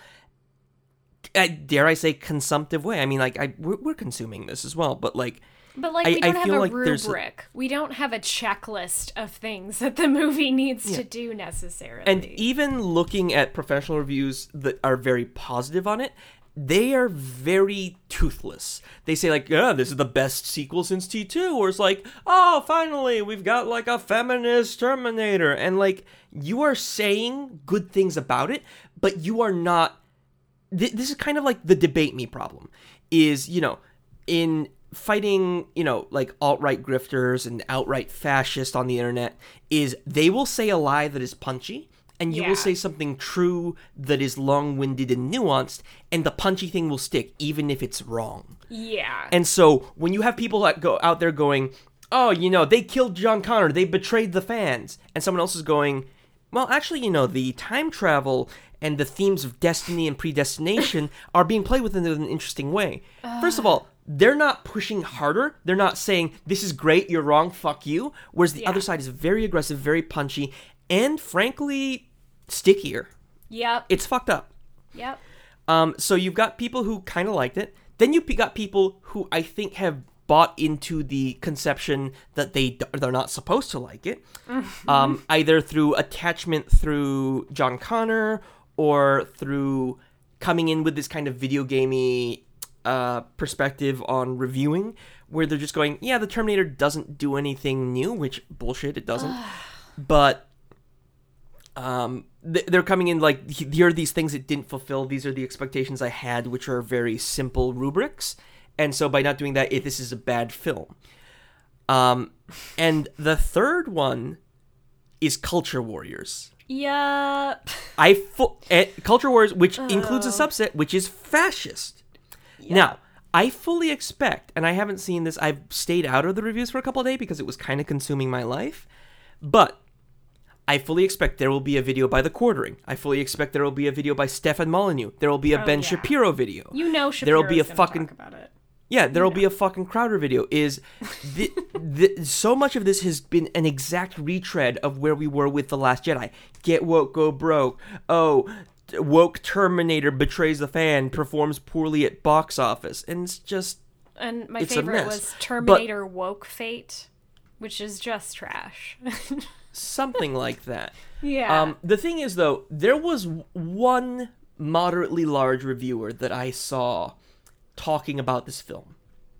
[SPEAKER 3] uh, dare I say, consumptive way. I mean, like I we're, we're consuming this as well, but like.
[SPEAKER 1] But, like,
[SPEAKER 3] I-
[SPEAKER 1] we don't
[SPEAKER 3] I
[SPEAKER 1] have
[SPEAKER 3] feel
[SPEAKER 1] a
[SPEAKER 3] like there's a-
[SPEAKER 1] rubric. We don't have a checklist of things that the movie needs
[SPEAKER 3] Yeah.
[SPEAKER 1] to do necessarily.
[SPEAKER 3] And even looking at professional reviews that are very positive on it, they are very toothless. They say, like, yeah, this is the best sequel since T two. Or it's like, oh, finally, we've got, like, a feminist Terminator. And, like, you are saying good things about it, but you are not... Th- this is kind of like the debate me problem. Is, you know, in... fighting, you know, like alt-right grifters and outright fascists on the internet is they will say a lie that is punchy and you
[SPEAKER 1] Yeah.
[SPEAKER 3] will say something true that is long-winded and nuanced, and the punchy thing will stick even if it's wrong.
[SPEAKER 1] yeah.
[SPEAKER 3] And so when you have people that go out there going, oh, you know, they killed John Connor, they betrayed the fans, and someone else is going, well, actually, you know, the time travel and the themes of destiny and predestination are being played with in an interesting way. First of all, they're not pushing harder. They're not saying, this is great, you're wrong, fuck you. Whereas the
[SPEAKER 1] Yeah.
[SPEAKER 3] other side is very aggressive, very punchy, and frankly, stickier.
[SPEAKER 1] Yep.
[SPEAKER 3] It's fucked up.
[SPEAKER 1] Yep.
[SPEAKER 3] Um, so you've got people who kind of liked it. Then you've got people who I think have bought into the conception that they d- they're not supposed to like it, um, either through attachment through John Connor or through coming in with this kind of video gamey uh, perspective on reviewing, where they're just going, yeah, the Terminator doesn't do anything new, which bullshit, it doesn't. But um, th- they're coming in like, here are these things it didn't fulfill. These are the expectations I had, which are very simple rubrics. And so by not doing that, it, this is a bad film. Um, and the third one is Culture Warriors.
[SPEAKER 1] Yep.
[SPEAKER 3] I fu- eh, Culture Warriors, which includes a subset, which is fascist. Now, I fully expect, and I haven't seen this, I've stayed out of the reviews for a couple of days because it was kind of consuming my life, but I fully expect there will be a video by The Quartering. I fully expect there will be a video by Stefan Molyneux. There will be a
[SPEAKER 1] Oh,
[SPEAKER 3] Ben
[SPEAKER 1] yeah.
[SPEAKER 3] Shapiro video.
[SPEAKER 1] You know
[SPEAKER 3] There will
[SPEAKER 1] Shapiro's
[SPEAKER 3] be a
[SPEAKER 1] gonna
[SPEAKER 3] fucking-
[SPEAKER 1] talk about it.
[SPEAKER 3] Yeah, there will be a fucking Crowder video. Is the, the, so much of this has been an exact retread of where we were with The Last Jedi. Get woke, go broke. Oh, woke Terminator betrays the fan, performs poorly at box office, and it's just
[SPEAKER 1] And my
[SPEAKER 3] It's a
[SPEAKER 1] favorite
[SPEAKER 3] mess.
[SPEAKER 1] was Terminator Woke Fate, which is just trash.
[SPEAKER 3] something like that.
[SPEAKER 1] yeah.
[SPEAKER 3] Um, the thing is, though, there was one moderately large reviewer that I saw talking about this film,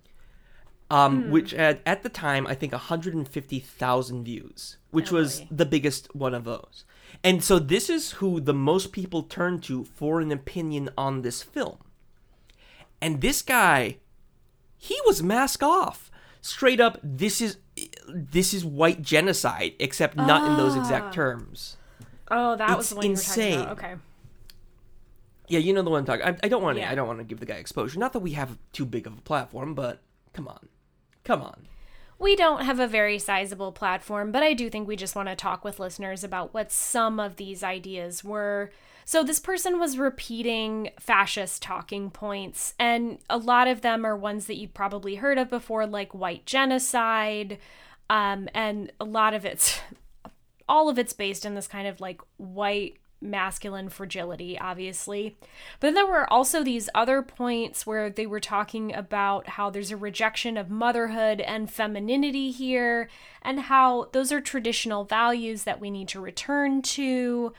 [SPEAKER 3] um, which had, at the time, I think one hundred fifty thousand views, which
[SPEAKER 1] Oh,
[SPEAKER 3] was
[SPEAKER 1] boy.
[SPEAKER 3] the biggest one of those. And so this is who the most people turn to for an opinion on this film. And this guy, he was mask off. Straight up, this is this is white genocide, except not in those exact terms.
[SPEAKER 1] oh, that was
[SPEAKER 3] it's
[SPEAKER 1] the one you were
[SPEAKER 3] insane.
[SPEAKER 1] talking about. Okay.
[SPEAKER 3] Yeah, you know the one I'm talking. I, I don't want to.
[SPEAKER 1] Yeah.
[SPEAKER 3] I don't want to give the guy exposure. Not that we have too big of a platform, but come on, come on.
[SPEAKER 1] We don't have a very sizable platform, but I do think we just want to talk with listeners about what some of these ideas were. So this person was repeating fascist talking points, and a lot of them are ones that you've probably heard of before, like white genocide, um, and a lot of it's, all of it's based in this kind of like white masculine fragility, obviously. But then there were also these other points where they were talking about how there's a rejection of motherhood and femininity here, and how those are traditional values that we need to return to.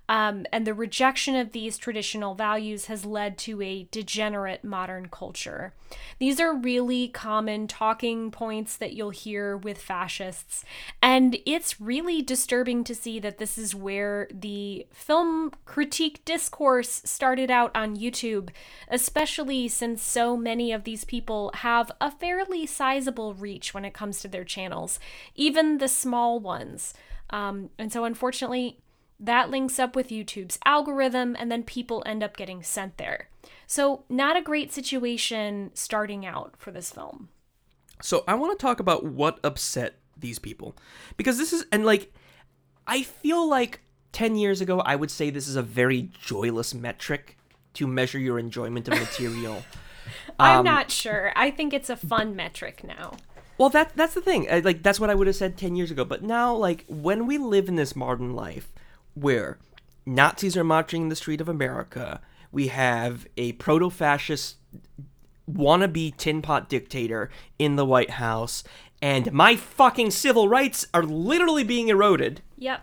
[SPEAKER 1] Um, and the rejection of these traditional values has led to a degenerate modern culture. These are really common talking points that you'll hear with fascists, and it's really disturbing to see that this is where the film critique discourse started out on YouTube, especially since so many of these people have a fairly sizable reach when it comes to their channels, even the small ones. Um, and so unfortunately, that links up with YouTube's algorithm, and then people end up getting sent there. So not a great situation starting out for this film.
[SPEAKER 3] So I want to talk about what upset these people. Because this is, and like, I feel like ten years ago, I would say this is a very joyless metric to measure your enjoyment of material.
[SPEAKER 1] I'm
[SPEAKER 3] Um,
[SPEAKER 1] not sure. I think it's a fun metric now.
[SPEAKER 3] Well, that that's the thing. I, like, that's what I would have said ten years ago. But now, like, when we live in this modern life, where Nazis are marching in the street of America, we have a proto-fascist wannabe tin pot dictator in the White House, and my fucking civil rights are literally being eroded.
[SPEAKER 1] Yep.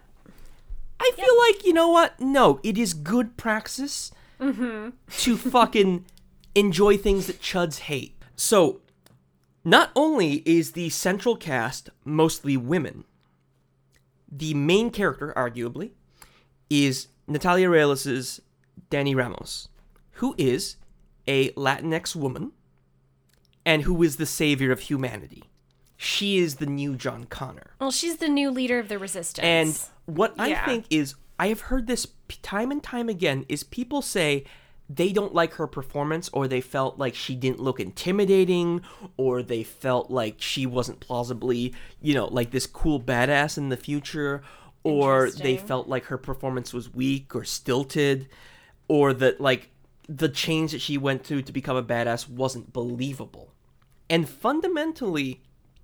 [SPEAKER 3] I feel like, you know what? No, it is good praxis to fucking enjoy things that chuds hate. So, not only is the central cast mostly women, the main character, arguably, is Natalia Reyes' Dani Ramos, who is a Latinx woman and who is the savior of humanity. She is the new John Connor.
[SPEAKER 1] Well, she's the new leader of the resistance.
[SPEAKER 3] And what I
[SPEAKER 1] Yeah.
[SPEAKER 3] think is, I have heard this p- time and time again, is people say they don't like her performance, or they felt like she didn't look intimidating, or they felt like she wasn't plausibly, you know, like this cool badass in the future, or they
[SPEAKER 1] Interesting.
[SPEAKER 3] felt like her performance was weak or stilted, or that, like, the change that she went through to become a badass wasn't believable. And fundamentally,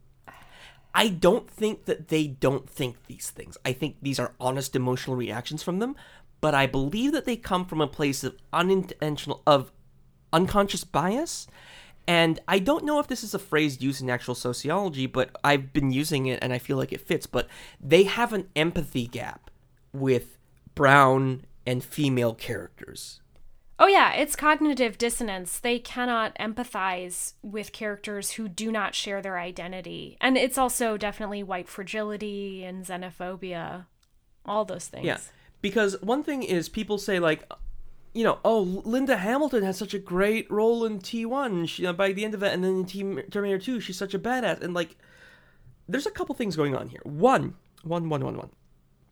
[SPEAKER 3] I don't think that they don't think these things. I think these are honest emotional reactions from them, but I believe that they come from a place of unintentional, of unconscious bias. And I don't know if this is a phrase used in actual sociology, but I've been using it and I feel like it fits. But they have an empathy gap with brown and female characters.
[SPEAKER 1] Oh yeah, it's cognitive dissonance. They cannot empathize with characters who do not share their identity. And it's also definitely white fragility and xenophobia. All those things.
[SPEAKER 3] Yeah, because one thing is people say, like, you know, oh, Linda Hamilton has such a great role in T one she, uh, by the end of it, and then in T- Terminator two, she's such a badass. And, like, there's a couple things going on here. One, one, one, one, one.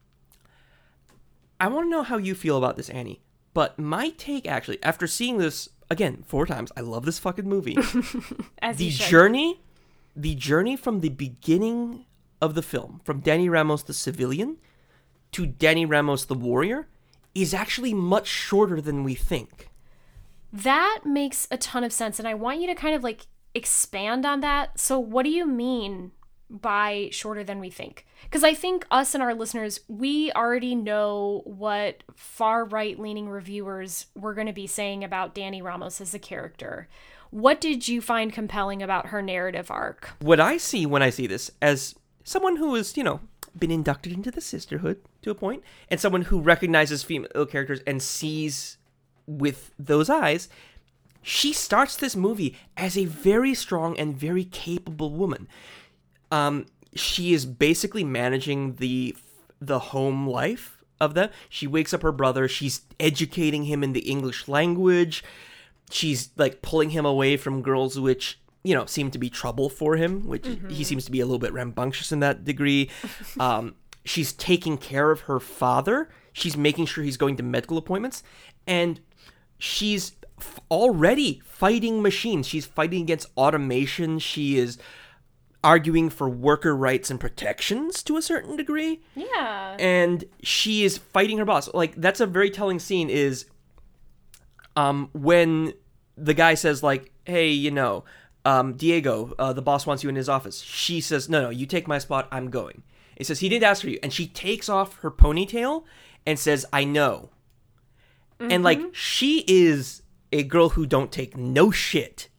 [SPEAKER 3] I want to know how you feel about this, Annie. But my take, actually, after seeing this, again, four times, I love this fucking movie.
[SPEAKER 1] As
[SPEAKER 3] the
[SPEAKER 1] you should.
[SPEAKER 3] journey, the journey from the beginning of the film, from Dani Ramos the civilian to Dani Ramos the warrior, is actually much shorter than we think.
[SPEAKER 1] That makes a ton of sense. And I want you to kind of like expand on that. So, what do you mean by shorter than we think? Because I think us and our listeners, we already know what far right leaning reviewers were going to be saying about Dani Ramos as a character. What did you find compelling about her narrative arc?
[SPEAKER 3] What I see when I see this, as someone who has, you know, been inducted into the sisterhood to a point, and someone who recognizes female characters and sees with those eyes, she starts this movie as a very strong and very capable woman. Um, she is basically managing the the home life of them. She wakes up her brother. She's educating him in the English language. She's like pulling him away from girls which, you know, seem to be trouble for him, which mm-hmm. he seems to be a little bit rambunctious in that degree. Um, she's taking care of her father. She's making sure he's going to medical appointments. And she's f- already fighting machines. She's fighting against automation. She is arguing for worker rights and protections to a certain degree.
[SPEAKER 1] Yeah.
[SPEAKER 3] And she is fighting her boss. Like, that's a very telling scene is um, when the guy says, like, hey, you know, um, Diego, uh, the boss wants you in his office. She says, no, no, you take my spot, I'm going. It says, he did ask for you. And she takes off her ponytail and says, I know. Mm-hmm. And, like, she is a girl who don't take no shit.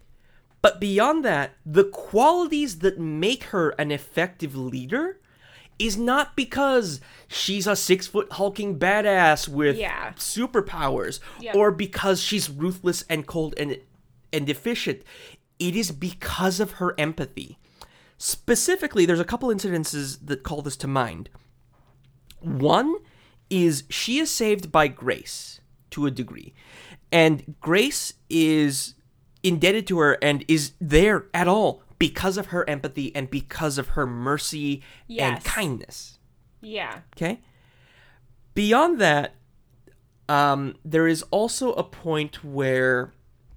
[SPEAKER 3] But beyond that, the qualities that make her an effective leader is not because she's a six-foot hulking badass with
[SPEAKER 1] Yeah.
[SPEAKER 3] superpowers
[SPEAKER 1] Yep.
[SPEAKER 3] or because she's ruthless and cold and and efficient. It is because of her empathy. Specifically, there's a couple incidences that call this to mind. One is she is saved by Grace to a degree. And Grace is indebted to her and is there at all because of her empathy and because of her mercy and
[SPEAKER 1] Yes.
[SPEAKER 3] kindness.
[SPEAKER 1] Yeah.
[SPEAKER 3] Okay? Beyond that, um, there is also a point where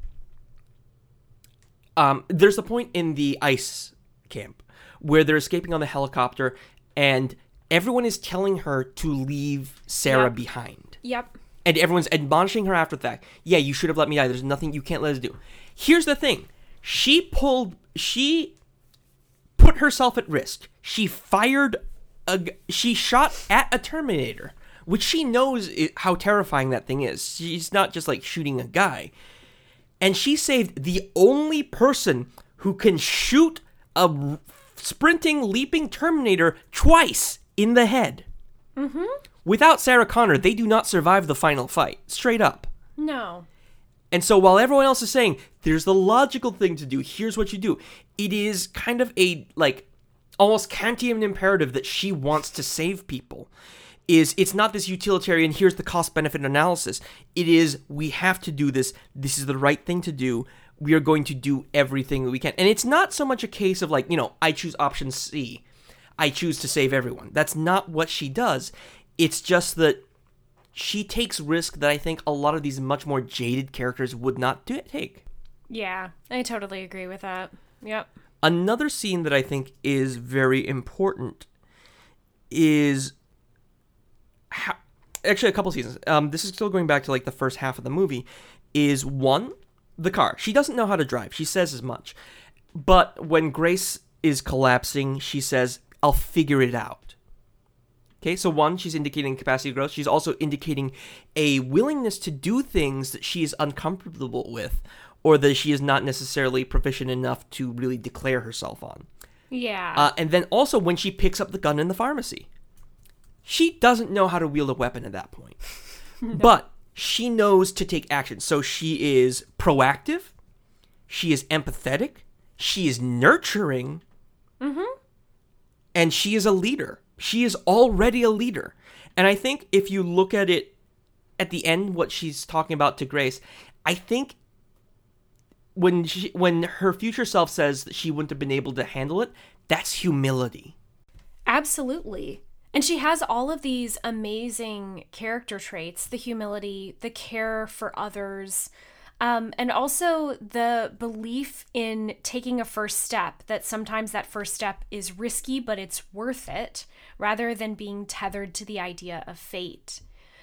[SPEAKER 3] um, there's a point in the ice camp where they're escaping on the helicopter and everyone is telling her to leave Sarah
[SPEAKER 1] Yep.
[SPEAKER 3] behind.
[SPEAKER 1] Yep.
[SPEAKER 3] And everyone's admonishing her after the fact. Yeah, you should have let me die. There's nothing you can't let us do. Here's the thing. She pulled... She put herself at risk. She fired... A, g- she shot at a Terminator, which she knows I- how terrifying that thing is. She's not just, like, shooting a guy. And she saved the only person who can shoot a r- sprinting, leaping Terminator twice in the head.
[SPEAKER 1] Mm-hmm.
[SPEAKER 3] Without Sarah Connor, they do not survive the final fight. Straight up.
[SPEAKER 1] No.
[SPEAKER 3] And so while everyone else is saying, there's the logical thing to do, here's what you do, it is kind of a, like, almost Kantian imperative that she wants to save people. Is it's not this utilitarian, here's the cost-benefit analysis. It is, we have to do this, this is the right thing to do, we are going to do everything that we can. And it's not so much a case of, like, you know, I choose option C, I choose to save everyone. That's not what she does. It's just that she takes risk that I think a lot of these much more jaded characters would not do take.
[SPEAKER 1] Yeah. I totally agree with that. Yep.
[SPEAKER 3] Another scene that I think is very important is how, actually a couple seasons. Um, this is still going back to like the first half of the movie. Is one, the car. She doesn't know how to drive. She says as much. But when Grace is collapsing, she says, "I'll figure it out." Okay, so one, she's indicating capacity growth. She's also indicating a willingness to do things that she is uncomfortable with or that she is not necessarily proficient enough to really declare herself on.
[SPEAKER 1] Yeah.
[SPEAKER 3] Uh, and then also when she picks up the gun in the pharmacy. She doesn't know how to wield a weapon at that point. But she knows to take action. So she is proactive. She is empathetic. She is nurturing.
[SPEAKER 1] Mm-hmm.
[SPEAKER 3] And she is a leader. She is already a leader. And I think if you look at it at the end, what she's talking about to Grace, I think when she, when her future self says that she wouldn't have been able to handle it, that's humility.
[SPEAKER 1] Absolutely. And she has all of these amazing character traits, the humility, the care for others, um, and also the belief in taking a first step, that sometimes that first step is risky, but it's worth it, rather than being tethered to the idea of fate.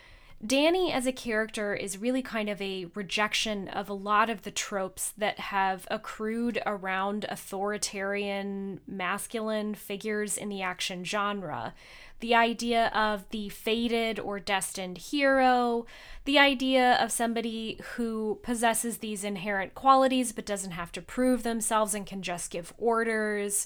[SPEAKER 1] Danny as a character is really kind of a rejection of a lot of the tropes that have accrued around authoritarian masculine figures in the action genre. The idea of the fated or destined hero, the idea of somebody who possesses these inherent qualities but doesn't have to prove themselves and can just give orders.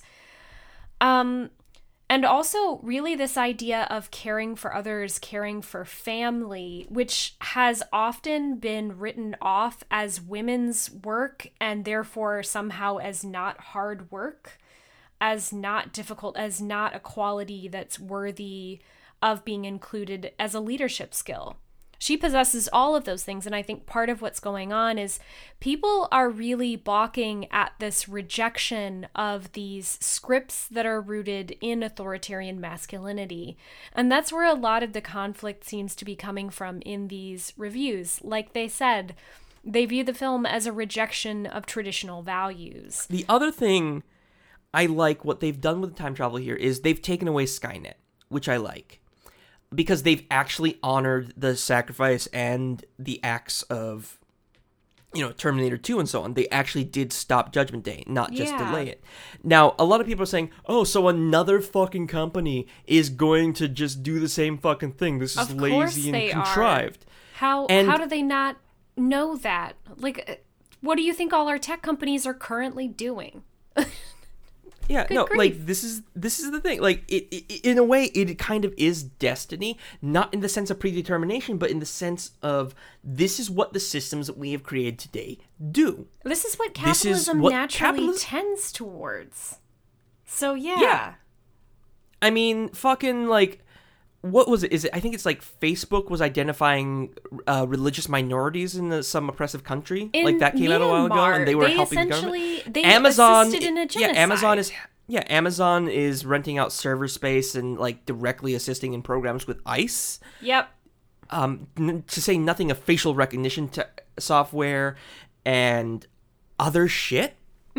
[SPEAKER 1] Um... And also, really, this idea of caring for others, caring for family, which has often been written off as women's work and therefore somehow as not hard work, as not difficult, as not a quality that's worthy of being included as a leadership skill. She possesses all of those things, and I think part of what's going on is people are really balking at this rejection of these scripts that are rooted in authoritarian masculinity. And that's where a lot of the conflict seems to be coming from in these reviews. Like they said, they view the film as a rejection of traditional values.
[SPEAKER 3] The other thing I like what they've done with the time travel here is they've taken away Skynet, which I like. Because they've actually honored the sacrifice and the acts of, you know, Terminator two and so on. They actually did stop Judgment Day, not just
[SPEAKER 1] Yeah.
[SPEAKER 3] delay it. Now, a lot of people are saying, oh, so another fucking company is going to just do the same fucking thing. This is
[SPEAKER 1] Of course
[SPEAKER 3] lazy and
[SPEAKER 1] they are.
[SPEAKER 3] contrived.
[SPEAKER 1] How
[SPEAKER 3] And-
[SPEAKER 1] how do they not know that? Like, what do you think all our tech companies are currently doing?
[SPEAKER 3] Yeah,
[SPEAKER 1] Good
[SPEAKER 3] no,
[SPEAKER 1] grief.
[SPEAKER 3] like this is this is the thing. Like it, it, in a way, it kind of is destiny, not in the sense of predetermination, but in the sense of this is what the systems that we have created today do.
[SPEAKER 1] This is what
[SPEAKER 3] This is
[SPEAKER 1] capitalism
[SPEAKER 3] what
[SPEAKER 1] naturally
[SPEAKER 3] capitalist-
[SPEAKER 1] tends towards. So yeah.
[SPEAKER 3] Yeah. I mean, fucking like, what was it? Is it? I think it's like Facebook was identifying uh, religious minorities in the, some oppressive country.
[SPEAKER 1] In
[SPEAKER 3] like that came out a while ago,
[SPEAKER 1] Myanmar,
[SPEAKER 3] and they were
[SPEAKER 1] they
[SPEAKER 3] helping the
[SPEAKER 1] essentially-
[SPEAKER 3] government.
[SPEAKER 1] they
[SPEAKER 3] Amazon,
[SPEAKER 1] assisted in a
[SPEAKER 3] yeah, Amazon
[SPEAKER 1] genocide.
[SPEAKER 3] is yeah, Amazon is renting out server space and like directly assisting in programs with ICE.
[SPEAKER 1] Yep.
[SPEAKER 3] Um, n- to say nothing of facial recognition to software and other shit.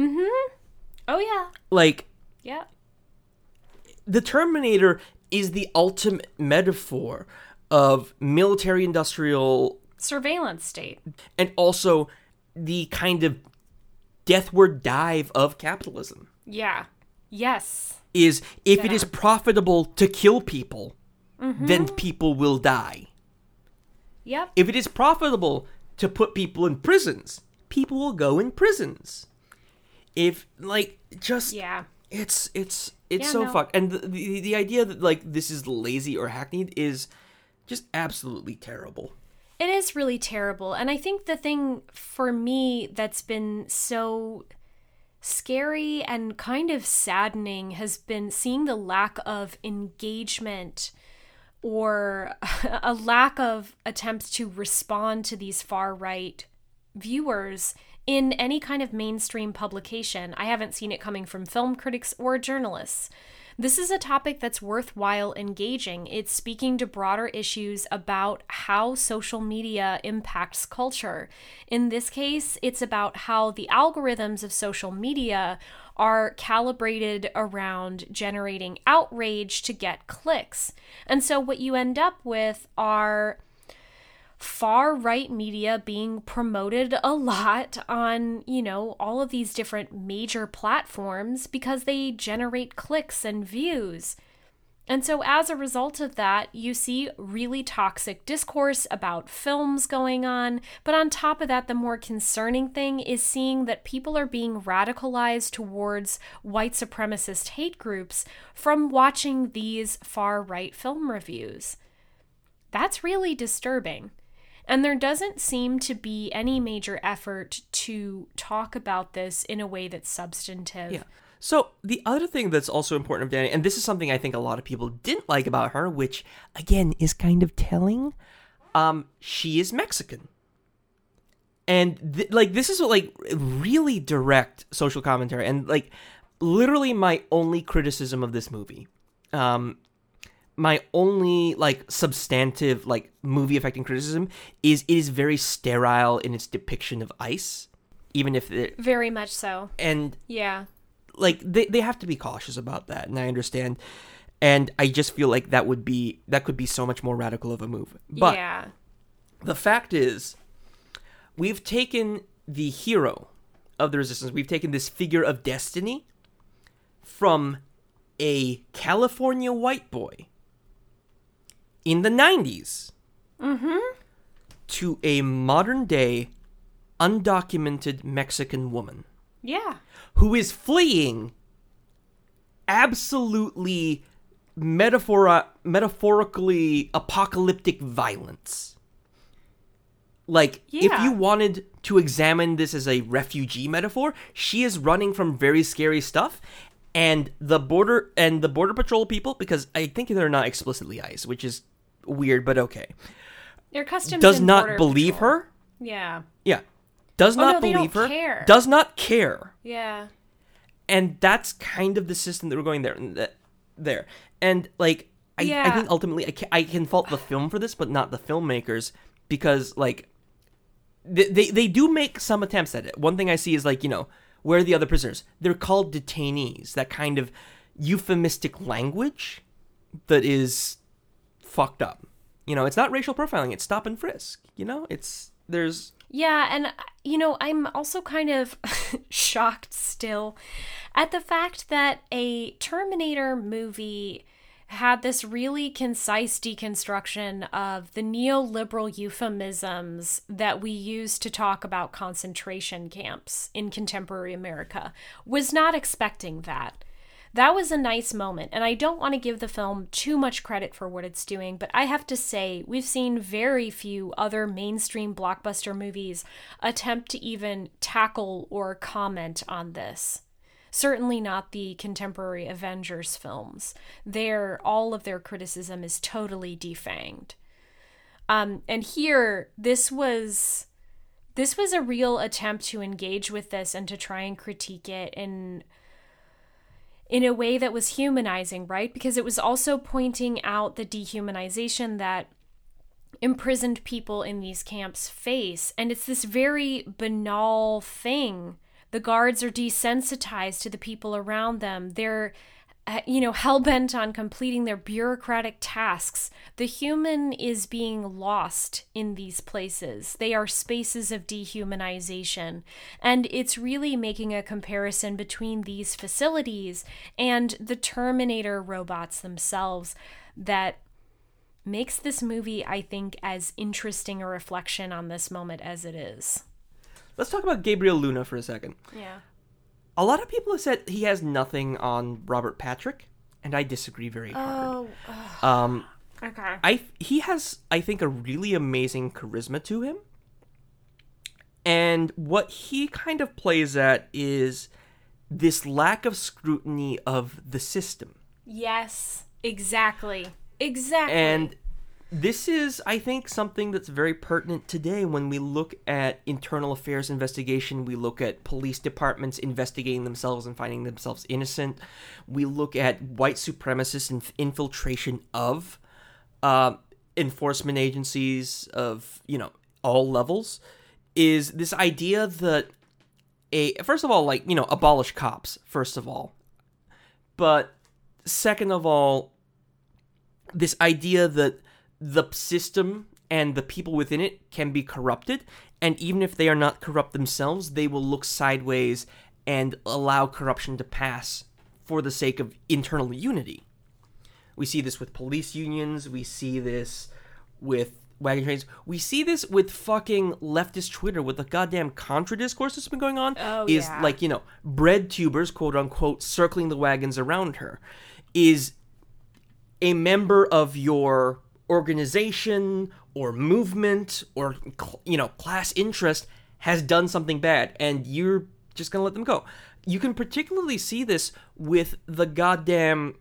[SPEAKER 1] Oh yeah.
[SPEAKER 3] Like
[SPEAKER 1] Yep.
[SPEAKER 3] the Terminator is the ultimate metaphor of military industrial
[SPEAKER 1] Surveillance state.
[SPEAKER 3] and also the kind of deathward dive of capitalism.
[SPEAKER 1] Yeah. Yes.
[SPEAKER 3] Is if it
[SPEAKER 1] Yeah.
[SPEAKER 3] is profitable to kill people, then people will die.
[SPEAKER 1] Yep.
[SPEAKER 3] If it is profitable to put people in prisons, people will go in prisons. If like just
[SPEAKER 1] Yeah.
[SPEAKER 3] it's it's it's
[SPEAKER 1] Yeah,
[SPEAKER 3] so
[SPEAKER 1] no.
[SPEAKER 3] fucked. And the, the the idea that like this is lazy or hackneyed is just absolutely terrible.
[SPEAKER 1] It is really terrible. And I think the thing for me that's been so scary and kind of saddening has been seeing the lack of engagement or a lack of attempts to respond to these far right viewers in any kind of mainstream publication. I haven't seen it coming from film critics or journalists. This is a topic that's worthwhile engaging. It's speaking to broader issues about how social media impacts culture. In this case, it's about how the algorithms of social media are calibrated around generating outrage to get clicks. And so what you end up with are far right media being promoted a lot on, you know, all of these different major platforms because they generate clicks and views. And so as a result of that, you see really toxic discourse about films going on. But on top of that, the more concerning thing is seeing that people are being radicalized towards white supremacist hate groups from watching these far right film reviews. That's really disturbing. And there doesn't seem to be any major effort to talk about this in a way that's substantive.
[SPEAKER 3] Yeah. So the other thing that's also important of Danny, and this is something I think a lot of people didn't like about her, which again is kind of telling, um, she is Mexican. And th- like this is like really direct social commentary, and like literally my only criticism of this movie. Um, my only like substantive like movie affecting criticism is it is very sterile in its depiction of ICE, even if it,
[SPEAKER 1] Very much so.
[SPEAKER 3] and
[SPEAKER 1] Yeah.
[SPEAKER 3] like they, they have to be cautious about that, and I understand, and I just feel like that would be that could be so much more radical of a move. But
[SPEAKER 1] yeah.
[SPEAKER 3] the fact is, we've taken the hero of the resistance, we've taken this figure of destiny from a California white boy in the nineties to a modern day undocumented Mexican woman
[SPEAKER 1] Yeah.
[SPEAKER 3] who is fleeing absolutely metaphor metaphorically apocalyptic violence. Like, if
[SPEAKER 1] Yeah.
[SPEAKER 3] you wanted to examine this as a refugee metaphor, she is running from very scary stuff, and the border and the border patrol people, because I think they're not explicitly ICE, which is weird, but okay,
[SPEAKER 1] Their customs
[SPEAKER 3] does
[SPEAKER 1] and
[SPEAKER 3] not
[SPEAKER 1] border
[SPEAKER 3] believe
[SPEAKER 1] patrol.
[SPEAKER 3] her.
[SPEAKER 1] Yeah.
[SPEAKER 3] Yeah, does
[SPEAKER 1] Oh,
[SPEAKER 3] not
[SPEAKER 1] no, they
[SPEAKER 3] believe
[SPEAKER 1] don't
[SPEAKER 3] her.
[SPEAKER 1] care.
[SPEAKER 3] Does not care.
[SPEAKER 1] Yeah.
[SPEAKER 3] And that's kind of the system that we're going there and that- there and like I, I
[SPEAKER 1] Yeah.
[SPEAKER 3] think ultimately I can, I can fault the film for this but not the filmmakers, because like they, they they do make some attempts at it. One thing I see is like, you know, where are the other prisoners? They're called detainees. That kind of euphemistic language that is fucked up. You know, it's not racial profiling, it's stop and frisk. You know, it's there's
[SPEAKER 1] Yeah, and you know, I'm also kind of shocked still at the fact that a Terminator movie had this really concise deconstruction of the neoliberal euphemisms that we use to talk about concentration camps in contemporary America. Was not expecting that. That was a nice moment, and I don't want to give the film too much credit for what it's doing, but I have to say, we've seen very few other mainstream blockbuster movies attempt to even tackle or comment on this. Certainly not the contemporary Avengers films. Their, all of their criticism is totally defanged. Um, and here, this was... This was a real attempt to engage with this and to try and critique it in in a way that was humanizing, right? Because it was also pointing out the dehumanization that imprisoned people in these camps face. And it's this very banal thing. The guards are desensitized to the people around them. They're, you know, hell-bent on completing their bureaucratic tasks. The human is being lost in these places. They are spaces of dehumanization. And it's really making a comparison between these facilities and the Terminator robots themselves that makes this movie, I think, as interesting a reflection on this moment as it is.
[SPEAKER 3] Let's talk about Gabriel Luna for a second.
[SPEAKER 1] Yeah.
[SPEAKER 3] A lot of people have said he has nothing on Robert Patrick, and I disagree very hard.
[SPEAKER 1] Oh,
[SPEAKER 3] um,
[SPEAKER 1] okay.
[SPEAKER 3] I he has, I think, a really amazing charisma to him, and what he kind of plays at is this lack of scrutiny of the system.
[SPEAKER 1] Yes, exactly. Exactly.
[SPEAKER 3] And this is, I think, something that's very pertinent today when we look at internal affairs investigation. We look at police departments investigating themselves and finding themselves innocent. We look at white supremacist inf- infiltration of uh, enforcement agencies of, you know, all levels. Is this idea that, a first of all, like, you know, abolish cops, first of all. But second of all, this idea that the system and the people within it can be corrupted, and even if they are not corrupt themselves, they will look sideways and allow corruption to pass for the sake of internal unity. We see this with police unions, we see this with wagon trains, we see this with fucking leftist Twitter, with the goddamn Contra discourse that's been going on.
[SPEAKER 1] Oh,
[SPEAKER 3] is
[SPEAKER 1] yeah.
[SPEAKER 3] like, you know, bread tubers, quote unquote, circling the wagons around her. Is a member of your organization or movement or, you know, class interest has done something bad, and you're just gonna let them go. You can particularly see this with the goddamn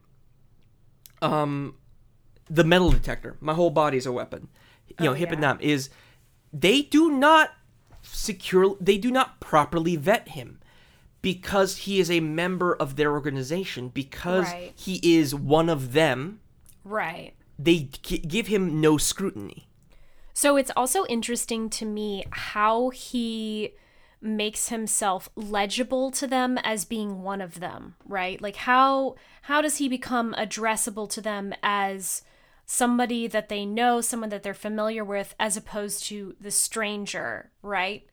[SPEAKER 3] um the metal detector. My whole body's a weapon. You know,
[SPEAKER 1] Oh, yeah.
[SPEAKER 3] Hippodam is, they do not secure they do not properly vet him because he is a member of their organization, because
[SPEAKER 1] Right.
[SPEAKER 3] he is one of them.
[SPEAKER 1] Right.
[SPEAKER 3] They g- give him no scrutiny.
[SPEAKER 1] So it's also interesting to me how he makes himself legible to them as being one of them, right? Like how how does he become addressable to them as somebody that they know, someone that they're familiar with, as opposed to the stranger, right?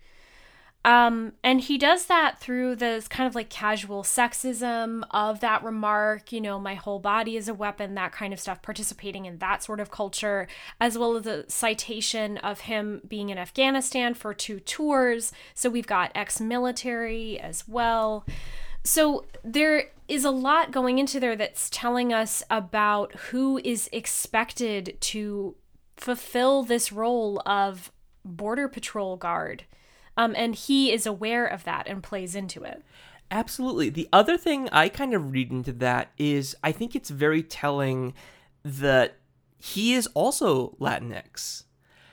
[SPEAKER 1] Um, and he does that through this kind of like casual sexism of that remark, you know, my whole body is a weapon, that kind of stuff, participating in that sort of culture, as well as the citation of him being in Afghanistan for two tours. So we've got ex-military as well. So there is a lot going into there that's telling us about who is expected to fulfill this role of Border Patrol guard. Um, and he is aware of that and plays into it.
[SPEAKER 3] Absolutely. The other thing I kind of read into that is I think it's very telling that he is also Latinx.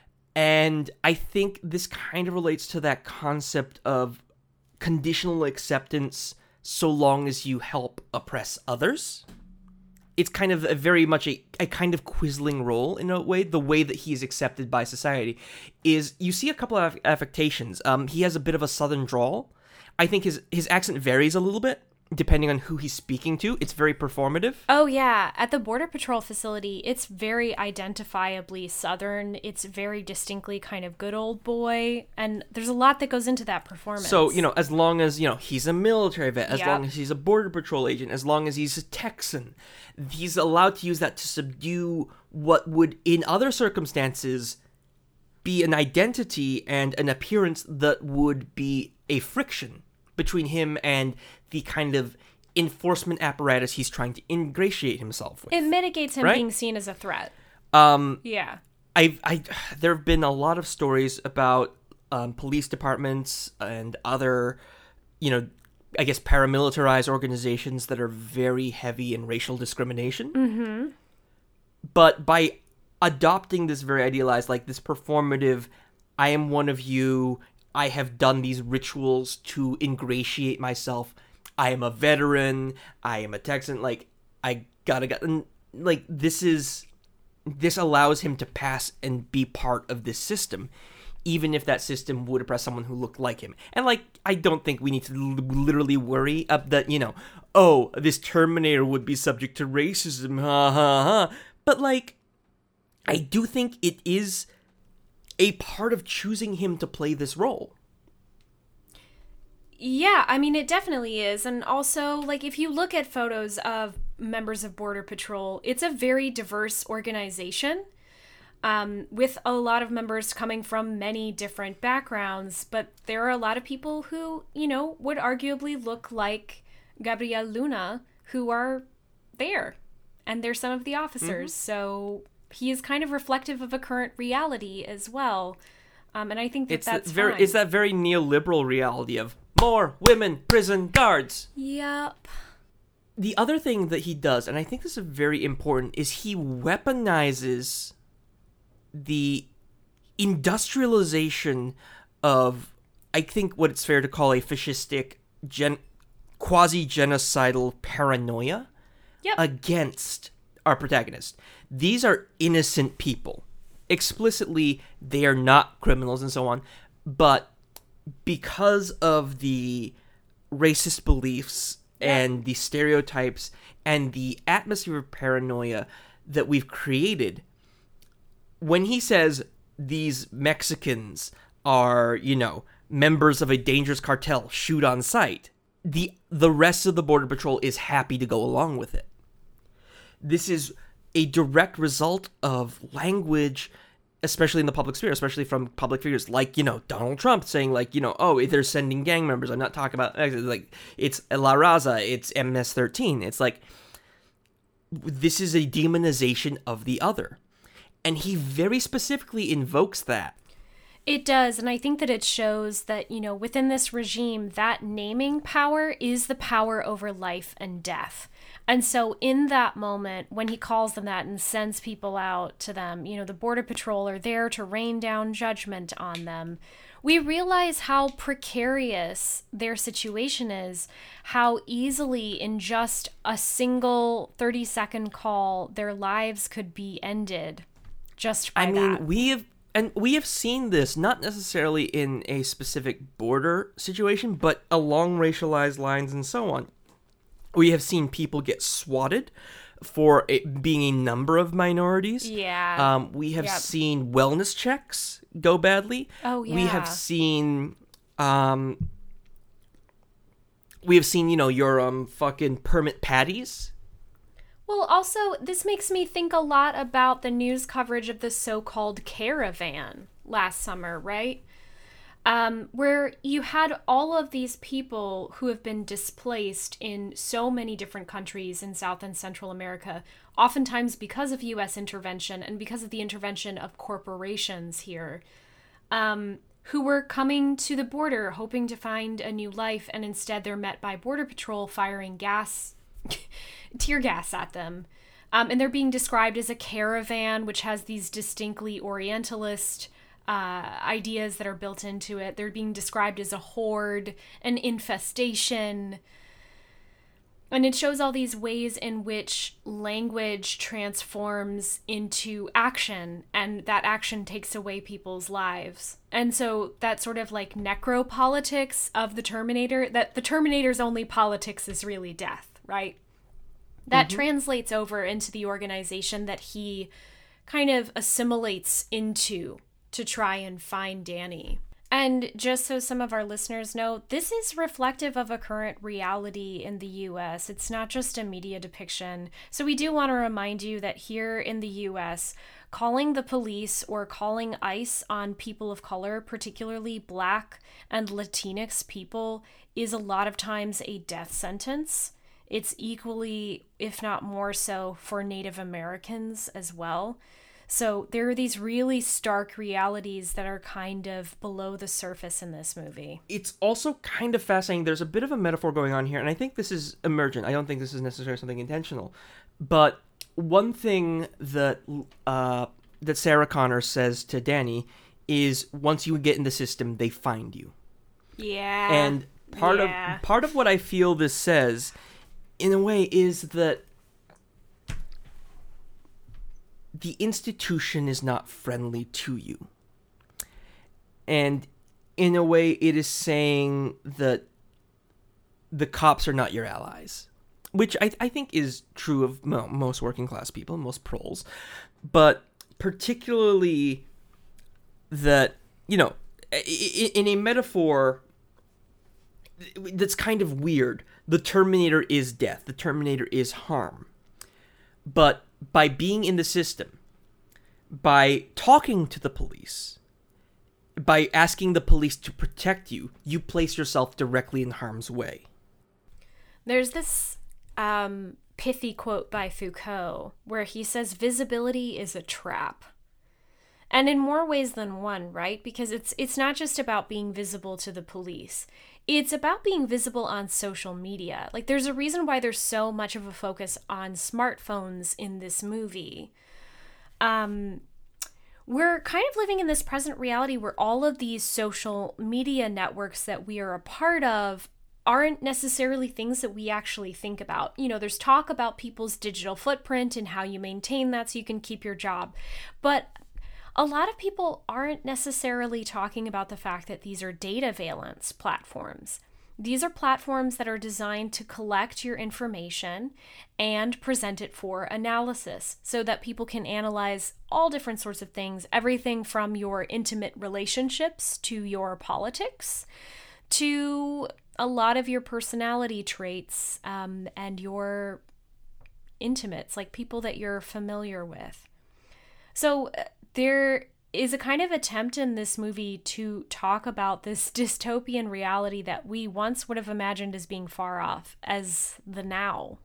[SPEAKER 3] And I think this kind of relates to that concept of conditional acceptance so long as you help oppress others. It's kind of a very much a, a kind of Quisling role in a way. The way that he is accepted by society is, you see a couple of affectations. Um, he has a bit of a southern drawl. I think his his accent varies a little bit depending on who he's speaking to. It's very performative.
[SPEAKER 1] Oh, yeah. At the Border Patrol facility, it's very identifiably Southern. It's very distinctly kind of good old boy. And there's a lot that goes into that performance.
[SPEAKER 3] So, you know, as long as, you know, he's a military vet, as
[SPEAKER 1] Yep.
[SPEAKER 3] long as he's a Border Patrol agent, as long as he's a Texan, he's allowed to use that to subdue what would, in other circumstances, be an identity and an appearance that would be a friction between him and the kind of enforcement apparatus he's trying to ingratiate himself with.
[SPEAKER 1] It mitigates him
[SPEAKER 3] Right?
[SPEAKER 1] being seen as a threat.
[SPEAKER 3] Um,
[SPEAKER 1] Yeah.
[SPEAKER 3] I, I, there have been a lot of stories about um, police departments and other, you know, I guess paramilitarized organizations that are very heavy in racial discrimination. Mm-hmm. But by adopting this very idealized, like this performative, I am one of you, I have done these rituals to ingratiate myself, I am a veteran, I am a Texan, like, I gotta get, and, like, this is, this allows him to pass and be part of this system, even if that system would oppress someone who looked like him. And, like, I don't think we need to l- literally worry up that, you know, oh, this Terminator would be subject to racism, ha ha ha. But, like, I do think it is a part of choosing him to play this role.
[SPEAKER 1] Yeah, I mean, it definitely is. And also, like, if you look at photos of members of Border Patrol, it's a very diverse organization um, with a lot of members coming from many different backgrounds. But there are a lot of people who, you know, would arguably look like Gabriel Luna, who are there. And they're some of the officers. Mm-hmm. So he is kind of reflective of a current reality as well. Um, and I think that
[SPEAKER 3] it's
[SPEAKER 1] that's
[SPEAKER 3] very,
[SPEAKER 1] fine.
[SPEAKER 3] It's that very neoliberal reality of more women prison guards.
[SPEAKER 1] Yep.
[SPEAKER 3] The other thing that he does, and I think this is very important, is he weaponizes the industrialization of, I think what it's fair to call a fascistic, gen- quasi-genocidal paranoia
[SPEAKER 1] Yep.
[SPEAKER 3] against our protagonist. These are innocent people. Explicitly, they are not criminals and so on, but because of the racist beliefs
[SPEAKER 1] Yeah.
[SPEAKER 3] and the stereotypes and the atmosphere of paranoia that we've created, when he says these Mexicans are, you know, members of a dangerous cartel, shoot on sight, the the rest of the Border Patrol is happy to go along with it. This is a direct result of language, especially in the public sphere, especially from public figures like, you know, Donald Trump saying, like, you know, oh, they're sending gang members. I'm not talking about, like, it's La Raza, it's M S thirteen. It's like, this is a demonization of the other. And he very specifically invokes that.
[SPEAKER 1] It does, and I think that it shows that, you know, within this regime, that naming power is the power over life and death. And so in that moment, when he calls them that and sends people out to them, you know, the Border Patrol are there to rain down judgment on them, we realize how precarious their situation is, how easily in just a single thirty-second call, their lives could be ended just by
[SPEAKER 3] I mean,
[SPEAKER 1] that.
[SPEAKER 3] we have... And we have seen this, not necessarily in a specific border situation, but along racialized lines and so on. We have seen people get swatted for it being a number of minorities.
[SPEAKER 1] Yeah.
[SPEAKER 3] Um, we have
[SPEAKER 1] Yep.
[SPEAKER 3] seen wellness checks go badly.
[SPEAKER 1] Oh,
[SPEAKER 3] We have
[SPEAKER 1] yeah.
[SPEAKER 3] seen... Um, we have seen, you know, your um fucking permit patties.
[SPEAKER 1] Well, also, this makes me think a lot about the news coverage of the so-called caravan last summer, right? Um, where you had all of these people who have been displaced in so many different countries in South and Central America, oftentimes because of U S intervention and because of the intervention of corporations here, um, who were coming to the border hoping to find a new life, and instead they're met by Border Patrol firing gas tear gas at them. Um, and they're being described as a caravan, which has these distinctly Orientalist uh, ideas that are built into it. They're being described as a horde, an infestation. And it shows all these ways in which language transforms into action, and that action takes away people's lives. And so that sort of like necropolitics of the Terminator, that the Terminator's only politics is really death, right? That mm-hmm. translates over into the organization that he kind of assimilates into to try and find Danny. And just so some of our listeners know, this is reflective of a current reality in the U S. It's not just a media depiction. So we do want to remind you that here in the U S, calling the police or calling ICE on people of color, particularly Black and Latinx people, is a lot of times a death sentence. It's equally, if not more so, for Native Americans as well. So there are these really stark realities that are kind of below the surface in this movie.
[SPEAKER 3] It's also kind of fascinating. There's a bit of a metaphor going on here, and I think this is emergent. I don't think this is necessarily something intentional. But one thing that uh, that Sarah Connor says to Danny is, once you get in the system, they find you.
[SPEAKER 1] Yeah.
[SPEAKER 3] And part
[SPEAKER 1] yeah.
[SPEAKER 3] of part of what I feel this says, in a way, is that the institution is not friendly to you. And in a way, it is saying that the cops are not your allies, which I, I think is true of mo- most working class people, most proles, but particularly that, you know, in, in a metaphor that's kind of weird, the Terminator is death, the Terminator is harm. But by being in the system, by talking to the police, by asking the police to protect you, you place yourself directly in harm's way.
[SPEAKER 1] There's this um, pithy quote by Foucault where he says, visibility is a trap. And in more ways than one, right? Because it's it's not just about being visible to the police. It's about being visible on social media. Like, there's a reason why there's so much of a focus on smartphones in this movie. Um, we're kind of living in this present reality where all of these social media networks that we are a part of aren't necessarily things that we actually think about. You know, there's talk about people's digital footprint and how you maintain that so you can keep your job. But a lot of people aren't necessarily talking about the fact that these are data valence platforms. These are platforms that are designed to collect your information and present it for analysis so that people can analyze all different sorts of things, everything from your intimate relationships to your politics to a lot of your personality traits um, and your intimates, like people that you're familiar with. So uh, there is a kind of attempt in this movie to talk about this dystopian reality that we once would have imagined as being far off as the now.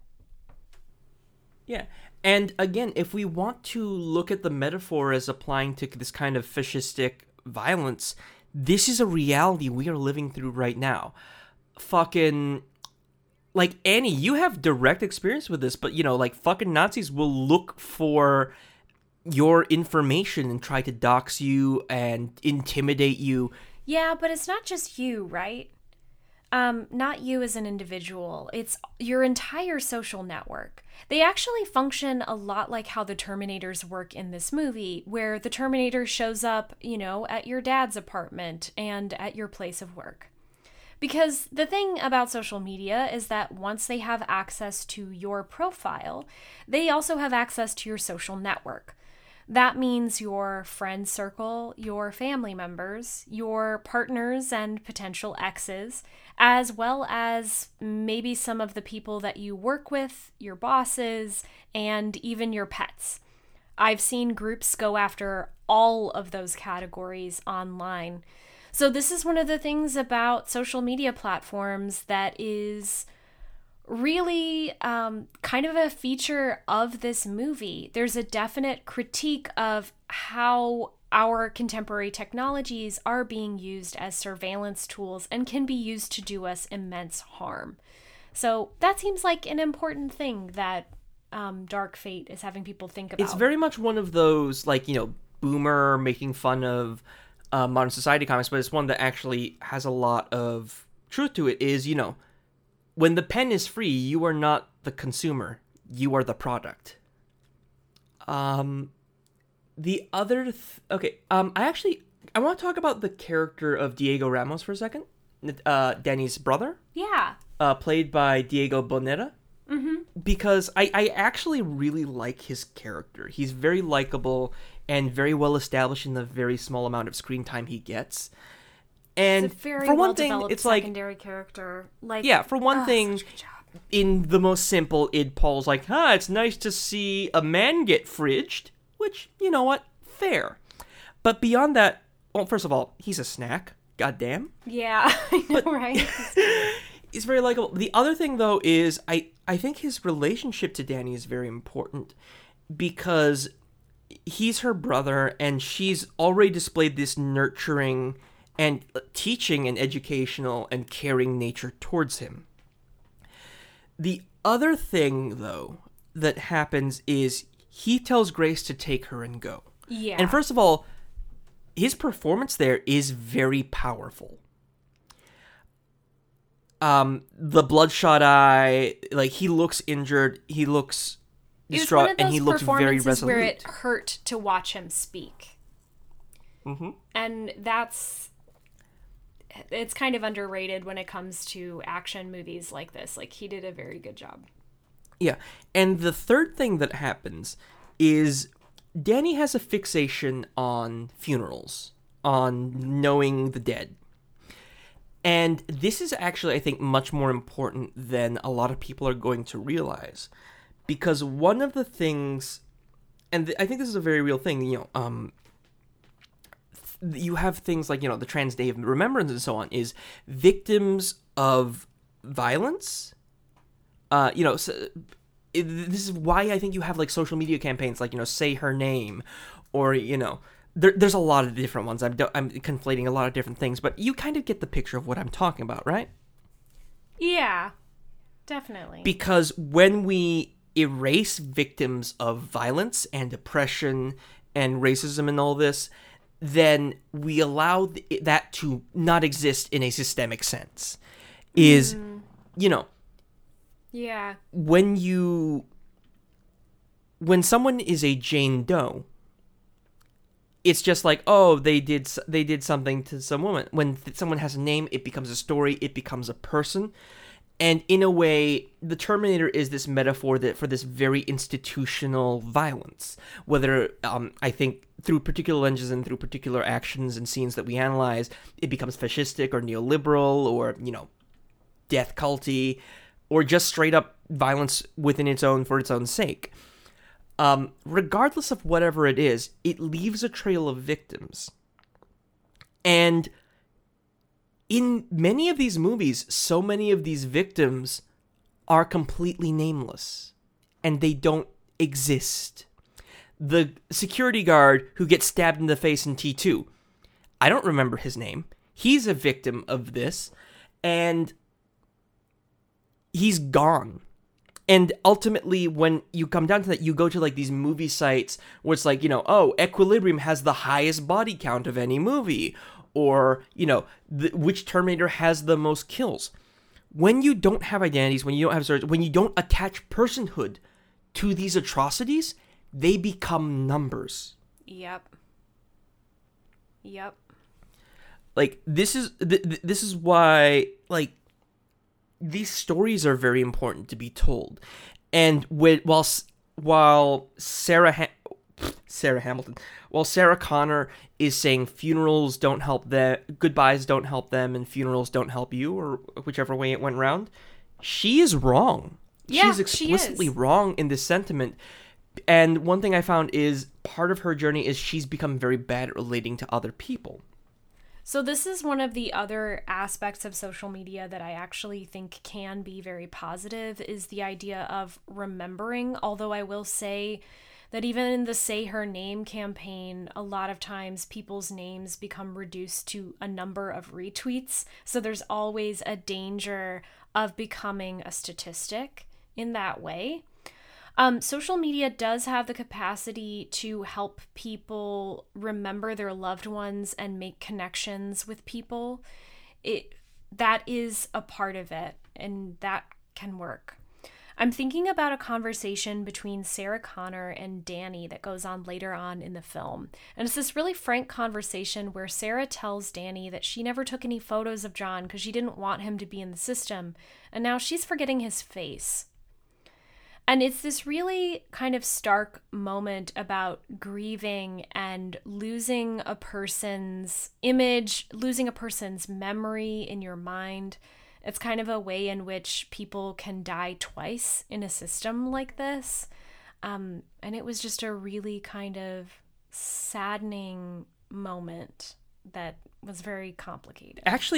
[SPEAKER 3] Yeah. And again, if we want to look at the metaphor as applying to this kind of fascistic violence, this is a reality we are living through right now. Fucking, like, Annie, you have direct experience with this, but, you know, like, fucking Nazis will look for your information and try to dox you and intimidate you.
[SPEAKER 1] Yeah, but it's not just you, right? Um, not you as an individual. It's your entire social network. They actually function a lot like how the Terminators work in this movie, where the Terminator shows up, you know, at your dad's apartment and at your place of work. Because the thing about social media is that once they have access to your profile, they also have access to your social network. That means your friend circle, your family members, your partners and potential exes, as well as maybe some of the people that you work with, your bosses, and even your pets. I've seen groups go after all of those categories online. So this is one of the things about social media platforms that is really um, kind of a feature of this movie. There's a definite critique of how our contemporary technologies are being used as surveillance tools and can be used to do us immense harm. So that seems like an important thing that um, Dark Fate is having people think about.
[SPEAKER 3] It's very much one of those, like, you know, boomer making fun of uh, modern society comics, but it's one that actually has a lot of truth to it, is, you know, when the pen is free, you are not the consumer. You are the product. Um, the other... Th- okay, um, I actually... I want to talk about the character of Diego Ramos for a second. Uh, Danny's brother.
[SPEAKER 1] Yeah.
[SPEAKER 3] Uh, played by Diego Boneta.
[SPEAKER 1] Mm-hmm.
[SPEAKER 3] Because I, I actually really like his character. He's very likable and very well established in the very small amount of screen time he gets. And
[SPEAKER 1] it's a very
[SPEAKER 3] for one thing,
[SPEAKER 1] well-developed
[SPEAKER 3] it's like,
[SPEAKER 1] secondary character. Like,
[SPEAKER 3] yeah, for one
[SPEAKER 1] oh,
[SPEAKER 3] thing,
[SPEAKER 1] such a good job.
[SPEAKER 3] in the most simple, id Paul's like, huh, it's nice to see a man get fridged, which, you know what, fair. But beyond that, well, first of all, he's a snack, goddamn.
[SPEAKER 1] Yeah, I know,
[SPEAKER 3] But-
[SPEAKER 1] right?
[SPEAKER 3] he's very likable. The other thing, though, is I, I think his relationship to Danny is very important because he's her brother and she's already displayed this nurturing and teaching and educational and caring nature towards him. The other thing, though, that happens is he tells Grace to take her and go.
[SPEAKER 1] Yeah.
[SPEAKER 3] And first of all, his performance there is very powerful. Um, the bloodshot eye, like, he looks injured, he looks distraught, and he looks very resolute.
[SPEAKER 1] Where it hurt to watch him speak.
[SPEAKER 3] Mm-hmm.
[SPEAKER 1] And that's... It's kind of underrated when it comes to action movies like this. Like, he did a very good job.
[SPEAKER 3] Yeah. And the third thing that happens is Danny has a fixation on funerals, on knowing the dead. And this is actually, I think, much more important than a lot of people are going to realize. Because one of the things, and th- I think this is a very real thing, you know, um, th- you have things like, you know, the Trans Day of Remembrance and so on, is victims of violence. Uh, you know, so it, this is why I think you have, like, social media campaigns like, you know, Say Her Name, or, you know, There, there's a lot of different ones. I'm, I'm conflating a lot of different things, but you kind of get the picture of what I'm talking about, right?
[SPEAKER 1] Yeah, definitely.
[SPEAKER 3] Because when we erase victims of violence and oppression and racism and all this, then we allow th- that to not exist in a systemic sense. Is, mm. you know...
[SPEAKER 1] Yeah.
[SPEAKER 3] When you... When someone is a Jane Doe... It's just like, oh, they did they did something to some woman. When th- someone has a name, it becomes a story, it becomes a person. And in a way, the Terminator is this metaphor that for this very institutional violence. Whether, um, I think, through particular lenses and through particular actions and scenes that we analyze, it becomes fascistic or neoliberal or, you know, death culty, or just straight up violence within its own for its own sake. Um, regardless of whatever it is, it leaves a trail of victims. And in many of these movies, so many of these victims are completely nameless. And they don't exist. The security guard who gets stabbed in the face in T two, I don't remember his name. He's a victim of this. And he's gone. And ultimately, when you come down to that, you go to, like, these movie sites where it's like, you know, oh, Equilibrium has the highest body count of any movie. Or, you know, the, which Terminator has the most kills. When you don't have identities, when you don't have stories, when you don't attach personhood to these atrocities, they become numbers.
[SPEAKER 1] Yep. Yep.
[SPEAKER 3] Like, this is, th- th- this is why, like, these stories are very important to be told. And with, while while Sarah ha- Sarah Hamilton, while Sarah Connor is saying funerals don't help them, goodbyes don't help them, and funerals don't help you, or whichever way it went round, she is wrong.
[SPEAKER 1] Yeah,
[SPEAKER 3] She's explicitly
[SPEAKER 1] she is.
[SPEAKER 3] wrong in this sentiment. And one thing I found is part of her journey is she's become very bad at relating to other people.
[SPEAKER 1] So this is one of the other aspects of social media that I actually think can be very positive, is the idea of remembering. Although I will say that even in the Say Her Name campaign, a lot of times people's names become reduced to a number of retweets. So there's always a danger of becoming a statistic in that way. Um, social media does have the capacity to help people remember their loved ones and make connections with people. It that is a part of it, and that can work. I'm thinking about a conversation between Sarah Connor and Danny that goes on later on in the film. And it's this really frank conversation where Sarah tells Danny that she never took any photos of John because she didn't want him to be in the system, and now she's forgetting his face. And it's this really kind of stark moment about grieving and losing a person's image, losing a person's memory in your mind. It's kind of a way in which people can die twice in a system like this. Um, and it was just a really kind of saddening moment that was very complicated.
[SPEAKER 3] Actually,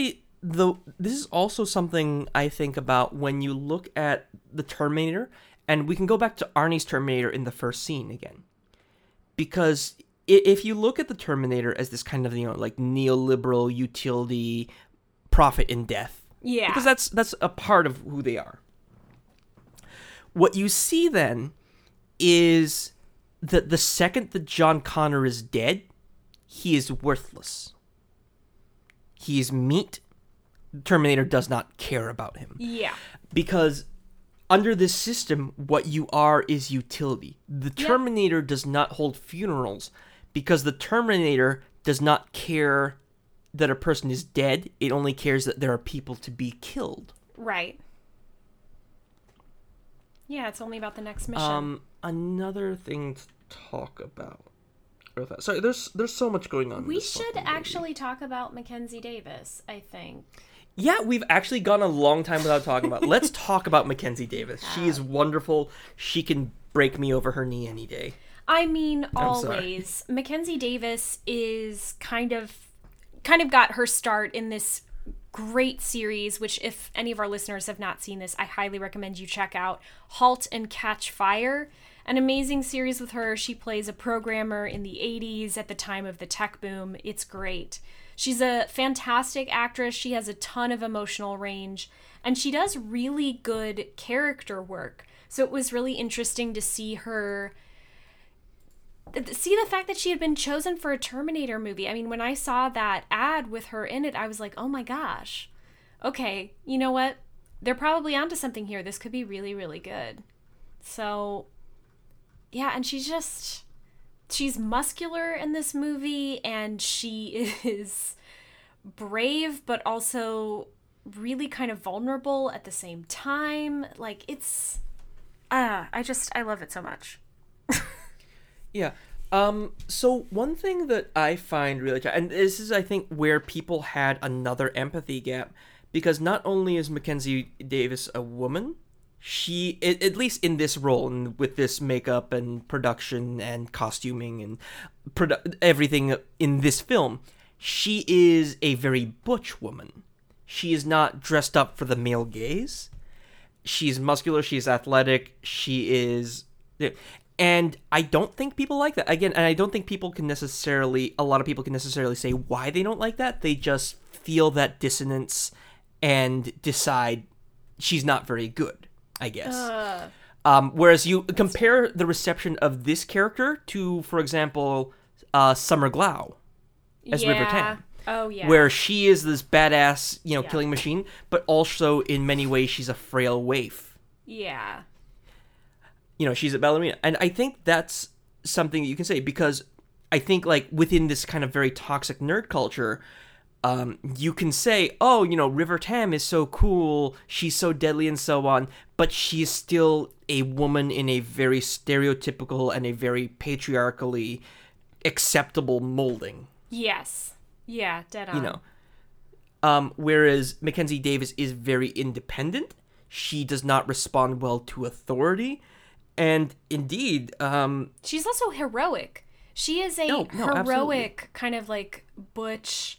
[SPEAKER 3] the this is also something I think about when you look at the Terminator, and we can go back to Arnie's Terminator in the first scene again. Because i- if you look at the Terminator as this kind of, you know, like neoliberal utility, profit in death,
[SPEAKER 1] Yeah.
[SPEAKER 3] because that's that's a part of who they are. What you see then is that the second that John Connor is dead, he is worthless. He is meat. Terminator does not care about him.
[SPEAKER 1] Yeah.
[SPEAKER 3] Because under this system, what you are is utility. The
[SPEAKER 1] Yeah.
[SPEAKER 3] Terminator does not hold funerals because the Terminator does not care that a person is dead. It only cares that there are people to be killed.
[SPEAKER 1] Right. Yeah, it's only about the next mission.
[SPEAKER 3] Um, another thing to talk about. real fast. Sorry, there's there's so much going on. in
[SPEAKER 1] we
[SPEAKER 3] this
[SPEAKER 1] should
[SPEAKER 3] fucking movie.
[SPEAKER 1] actually talk about Mackenzie Davis, I think.
[SPEAKER 3] Yeah, we've actually gone a long time without talking about. Let's talk about Mackenzie Davis. She is wonderful. She can break me over her knee any day.
[SPEAKER 1] I mean,
[SPEAKER 3] I'm sorry.
[SPEAKER 1] always. Mackenzie Davis is kind of kind of got her start in this great series, which if any of our listeners have not seen this, I highly recommend you check out. Halt and Catch Fire. An amazing series with her. She plays a programmer in the eighties at the time of the tech boom. It's great. She's a fantastic actress. She has a ton of emotional range, and she does really good character work. So it was really interesting to see her see the fact that she had been chosen for a Terminator movie. I mean, when I saw that ad with her in it, I was like, oh my gosh. Okay, you know what? They're probably onto something here. This could be really, really good. So, yeah, and she's just, she's muscular in this movie, and she is brave, but also really kind of vulnerable at the same time. Like, it's, ah, I just, I love it so much.
[SPEAKER 3] Yeah. Um, so one thing that I find really, and this is, I think, where people had another empathy gap, because not only is Mackenzie Davis a woman, she, at at least in this role, and with this makeup and production and costuming and produ- everything in this film, she is a very butch woman. She is not dressed up for the male gaze. She's muscular, she's athletic, she is... And I don't think people like that. Again, and I don't think people can necessarily, a lot of people can necessarily say why they don't like that. They just feel that dissonance and decide she's not very good, I guess.
[SPEAKER 1] Uh,
[SPEAKER 3] Um, whereas you compare the reception of this character to, for example, uh, Summer Glau as
[SPEAKER 1] yeah.
[SPEAKER 3] River Tam.
[SPEAKER 1] Oh, yeah.
[SPEAKER 3] Where she is this badass, you know,
[SPEAKER 1] Yeah.
[SPEAKER 3] killing machine, but also in many ways she's a frail waif.
[SPEAKER 1] Yeah.
[SPEAKER 3] You know, she's a ballerina. And I think that's something that you can say, because I think, like, within this kind of very toxic nerd culture, um, you can say, oh, you know, River Tam is so cool, she's so deadly and so on, but she's still a woman in a very stereotypical and a very patriarchally acceptable molding.
[SPEAKER 1] Yes. Yeah, dead on.
[SPEAKER 3] You know. Um, whereas Mackenzie Davis is very independent. She does not respond well to authority. And indeed, um,
[SPEAKER 1] She's also heroic. She is a
[SPEAKER 3] No, no,
[SPEAKER 1] heroic,
[SPEAKER 3] absolutely.
[SPEAKER 1] kind of like butch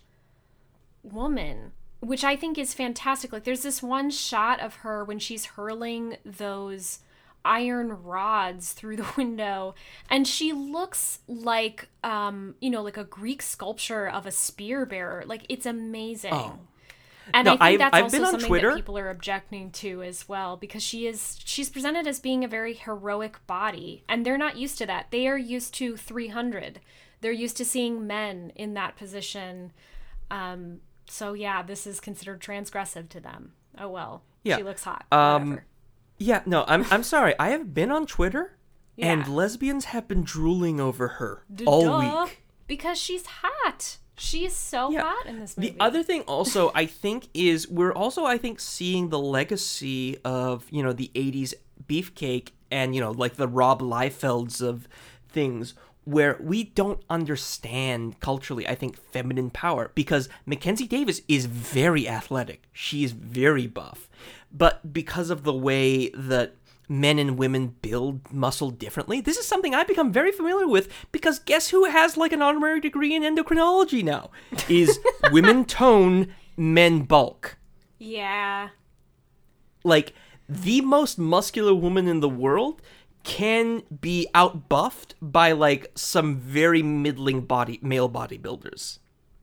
[SPEAKER 1] woman, which I think is fantastic. Like, there's this one shot of her when she's hurling those iron rods through the window, and she looks like, um, you know, like a Greek sculpture of a spear bearer. Like, it's amazing.
[SPEAKER 3] Oh.
[SPEAKER 1] And
[SPEAKER 3] No,
[SPEAKER 1] I think
[SPEAKER 3] I've-
[SPEAKER 1] that's
[SPEAKER 3] I've
[SPEAKER 1] also
[SPEAKER 3] been on
[SPEAKER 1] something
[SPEAKER 3] Twitter.
[SPEAKER 1] that people are objecting to as well, because she is she's presented as being a very heroic body, and they're not used to that. They are used to three hundred. They're used to seeing men in that position. Um, so yeah, this is considered transgressive to them. Oh well,
[SPEAKER 3] Yeah.
[SPEAKER 1] she looks hot.
[SPEAKER 3] Um,
[SPEAKER 1] Whatever.
[SPEAKER 3] yeah, no, I'm I'm sorry. I have been on Twitter, and
[SPEAKER 1] Yeah.
[SPEAKER 3] lesbians have been drooling over her
[SPEAKER 1] D-
[SPEAKER 3] all
[SPEAKER 1] duh,
[SPEAKER 3] week.
[SPEAKER 1] because she's hot. She's so
[SPEAKER 3] Yeah.
[SPEAKER 1] hot in this movie.
[SPEAKER 3] The other thing also, I think, is we're also, I think, seeing the legacy of, you know, the eighties beefcake and, you know, like the Rob Liefelds of things, where we don't understand culturally, I think, feminine power, because Mackenzie Davis is very athletic. She is very buff. But because of the way that men and women build muscle differently, this is something I've become very familiar with, because guess who has like an honorary degree in endocrinology now? Is women tone men bulk.
[SPEAKER 1] Yeah.
[SPEAKER 3] Like, the most muscular woman in the world can be outbuffed by, like, some very middling body male bodybuilders.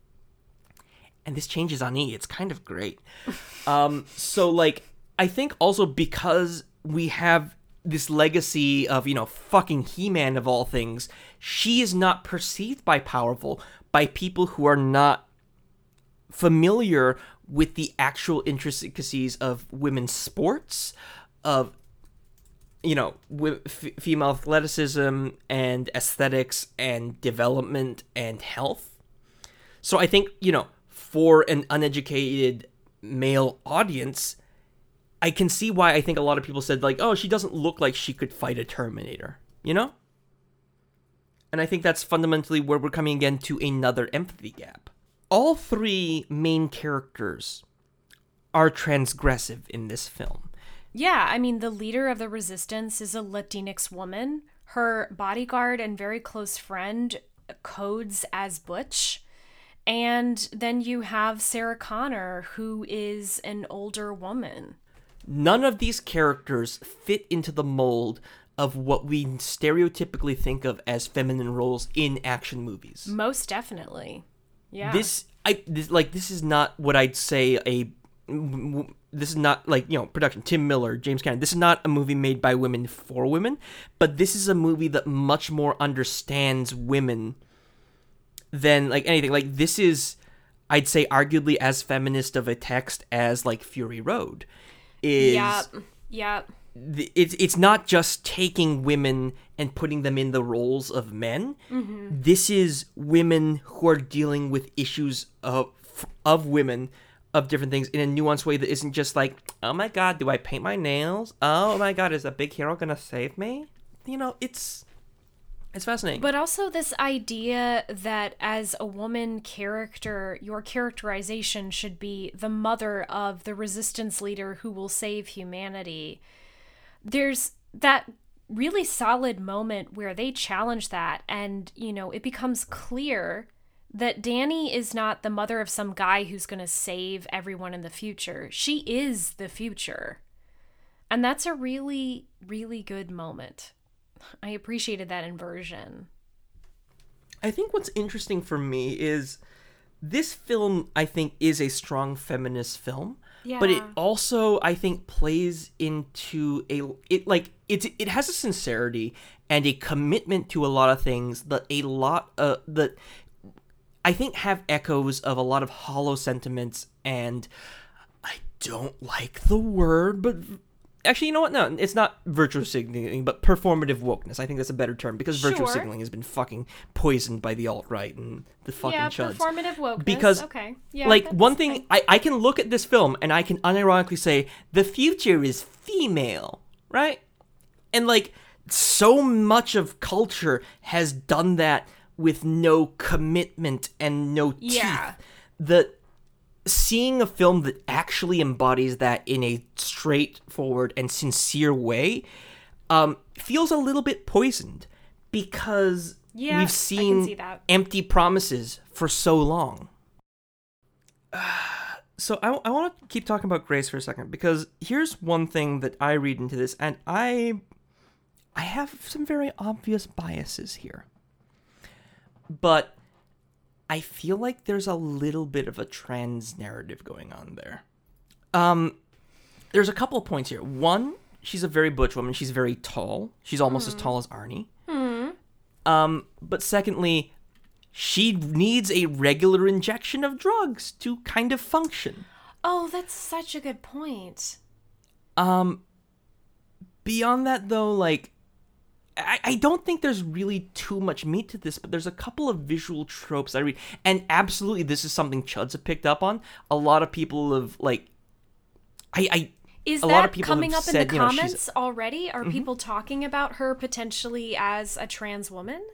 [SPEAKER 3] And this changes on E. It's kind of great. um, so, like, I think also because we have this legacy of, you know, fucking He-Man of all things, she is not perceived by powerful by people who are not familiar with the actual intricacies of women's sports, of, you know, w- f- female athleticism and aesthetics and development and health. So I think, you know, for an uneducated male audience, I can see why I think a lot of people said, like, oh, she doesn't look like she could fight a Terminator, you know? And I think that's fundamentally where we're coming again to another empathy gap. All three main characters are transgressive in this film.
[SPEAKER 1] Yeah, I mean, the leader of the resistance is a Latinx woman. Her bodyguard and very close friend codes as Butch. And then you have Sarah Connor, who is an older woman.
[SPEAKER 3] None of these characters fit into the mold of what we stereotypically think of as feminine roles in action movies.
[SPEAKER 1] Most definitely. Yeah.
[SPEAKER 3] This, I this, like, this is not what I'd say a. This is not, like, you know, production. Tim Miller, James Cameron. This is not a movie made by women for women, but this is a movie that much more understands women than, like, anything. Like, this is, I'd say, arguably as feminist of a text as, like, Fury Road is.
[SPEAKER 1] Yep. Yep.
[SPEAKER 3] It's it's not just taking women and putting them in the roles of men.
[SPEAKER 1] Mm-hmm.
[SPEAKER 3] This is women who are dealing with issues of of women, of different things, in a nuanced way that isn't just like, oh my god, do I paint my nails? Oh my god, is a big hero gonna save me? You know, it's it's fascinating.
[SPEAKER 1] But also this idea that as a woman character, your characterization should be the mother of the resistance leader who will save humanity. There's that really solid moment where they challenge that, and, you know, it becomes clear that Dani is not the mother of some guy who's going to save everyone in the future. She is the future. And that's a really, really good moment. I appreciated that inversion.
[SPEAKER 3] I think what's interesting for me is this film, I think, is a strong feminist film.
[SPEAKER 1] Yeah.
[SPEAKER 3] But it also, I think, plays into a it like it it has a sincerity and a commitment to a lot of things that a lot uh that I think have echoes of a lot of hollow sentiments, and I don't like the word, but actually, you know what? No, it's not virtue signaling, but performative wokeness. I think that's a better term, because virtue
[SPEAKER 1] Sure.
[SPEAKER 3] signaling has been fucking poisoned by the alt-right and the fucking
[SPEAKER 1] Yeah,
[SPEAKER 3] chuds.
[SPEAKER 1] performative wokeness.
[SPEAKER 3] Because,
[SPEAKER 1] okay. Yeah,
[SPEAKER 3] like,
[SPEAKER 1] that's
[SPEAKER 3] one thing,
[SPEAKER 1] fine.
[SPEAKER 3] I, I can look at this film and I can unironically say, the future is female, right? And, like, so much of culture has done that with no commitment and no teeth.
[SPEAKER 1] Yeah.
[SPEAKER 3] That seeing a film that actually embodies that in a straightforward and sincere way um, feels a little bit poisoned, because
[SPEAKER 1] Yeah, I
[SPEAKER 3] we've
[SPEAKER 1] can
[SPEAKER 3] seen
[SPEAKER 1] see that.
[SPEAKER 3] empty promises for so long. So I, I want to keep talking about Grace for a second, because here's one thing that I read into this, and I I have some very obvious biases here. But I feel like there's a little bit of a trans narrative going on there. Um, there's a couple of points here. One, she's a very butch woman. She's very tall. She's almost as tall as Arnie. Um, but secondly, she needs a regular injection of drugs to kind of function.
[SPEAKER 1] Oh, that's such a good point.
[SPEAKER 3] Um, beyond that, though, like, I, I don't think there's really too much meat to this, but there's a couple of visual tropes I read, and absolutely this is something Chuds have picked up on. A lot of people have, like, I, I
[SPEAKER 1] Is
[SPEAKER 3] a
[SPEAKER 1] that
[SPEAKER 3] lot of people
[SPEAKER 1] coming
[SPEAKER 3] have
[SPEAKER 1] up in
[SPEAKER 3] said,
[SPEAKER 1] the
[SPEAKER 3] you know, she's-
[SPEAKER 1] comments already? Are people talking about her potentially as a trans woman?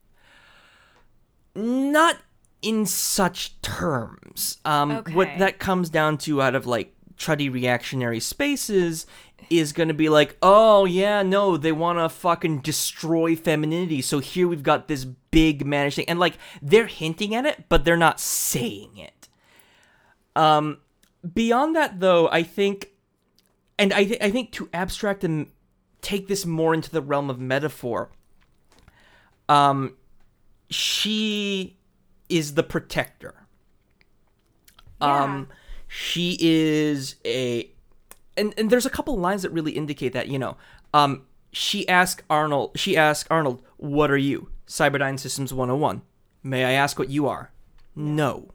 [SPEAKER 3] not in such terms. Um, What
[SPEAKER 1] Okay.
[SPEAKER 3] that comes down to out of, like, Chuddy reactionary spaces is going to be like, oh, yeah, no, they want to fucking destroy femininity, so here we've got this big managed thing. And, like, they're hinting at it, but they're not saying it. Um, beyond that, though, I think, and I, th- I think to abstract and take this more into the realm of metaphor, um, she is the protector.
[SPEAKER 1] Yeah.
[SPEAKER 3] Um, she is a, and, and there's a couple lines that really indicate that, you know, um, she asked Arnold, she asked Arnold, what are you? Cyberdyne Systems one oh one. May I ask what you are? No.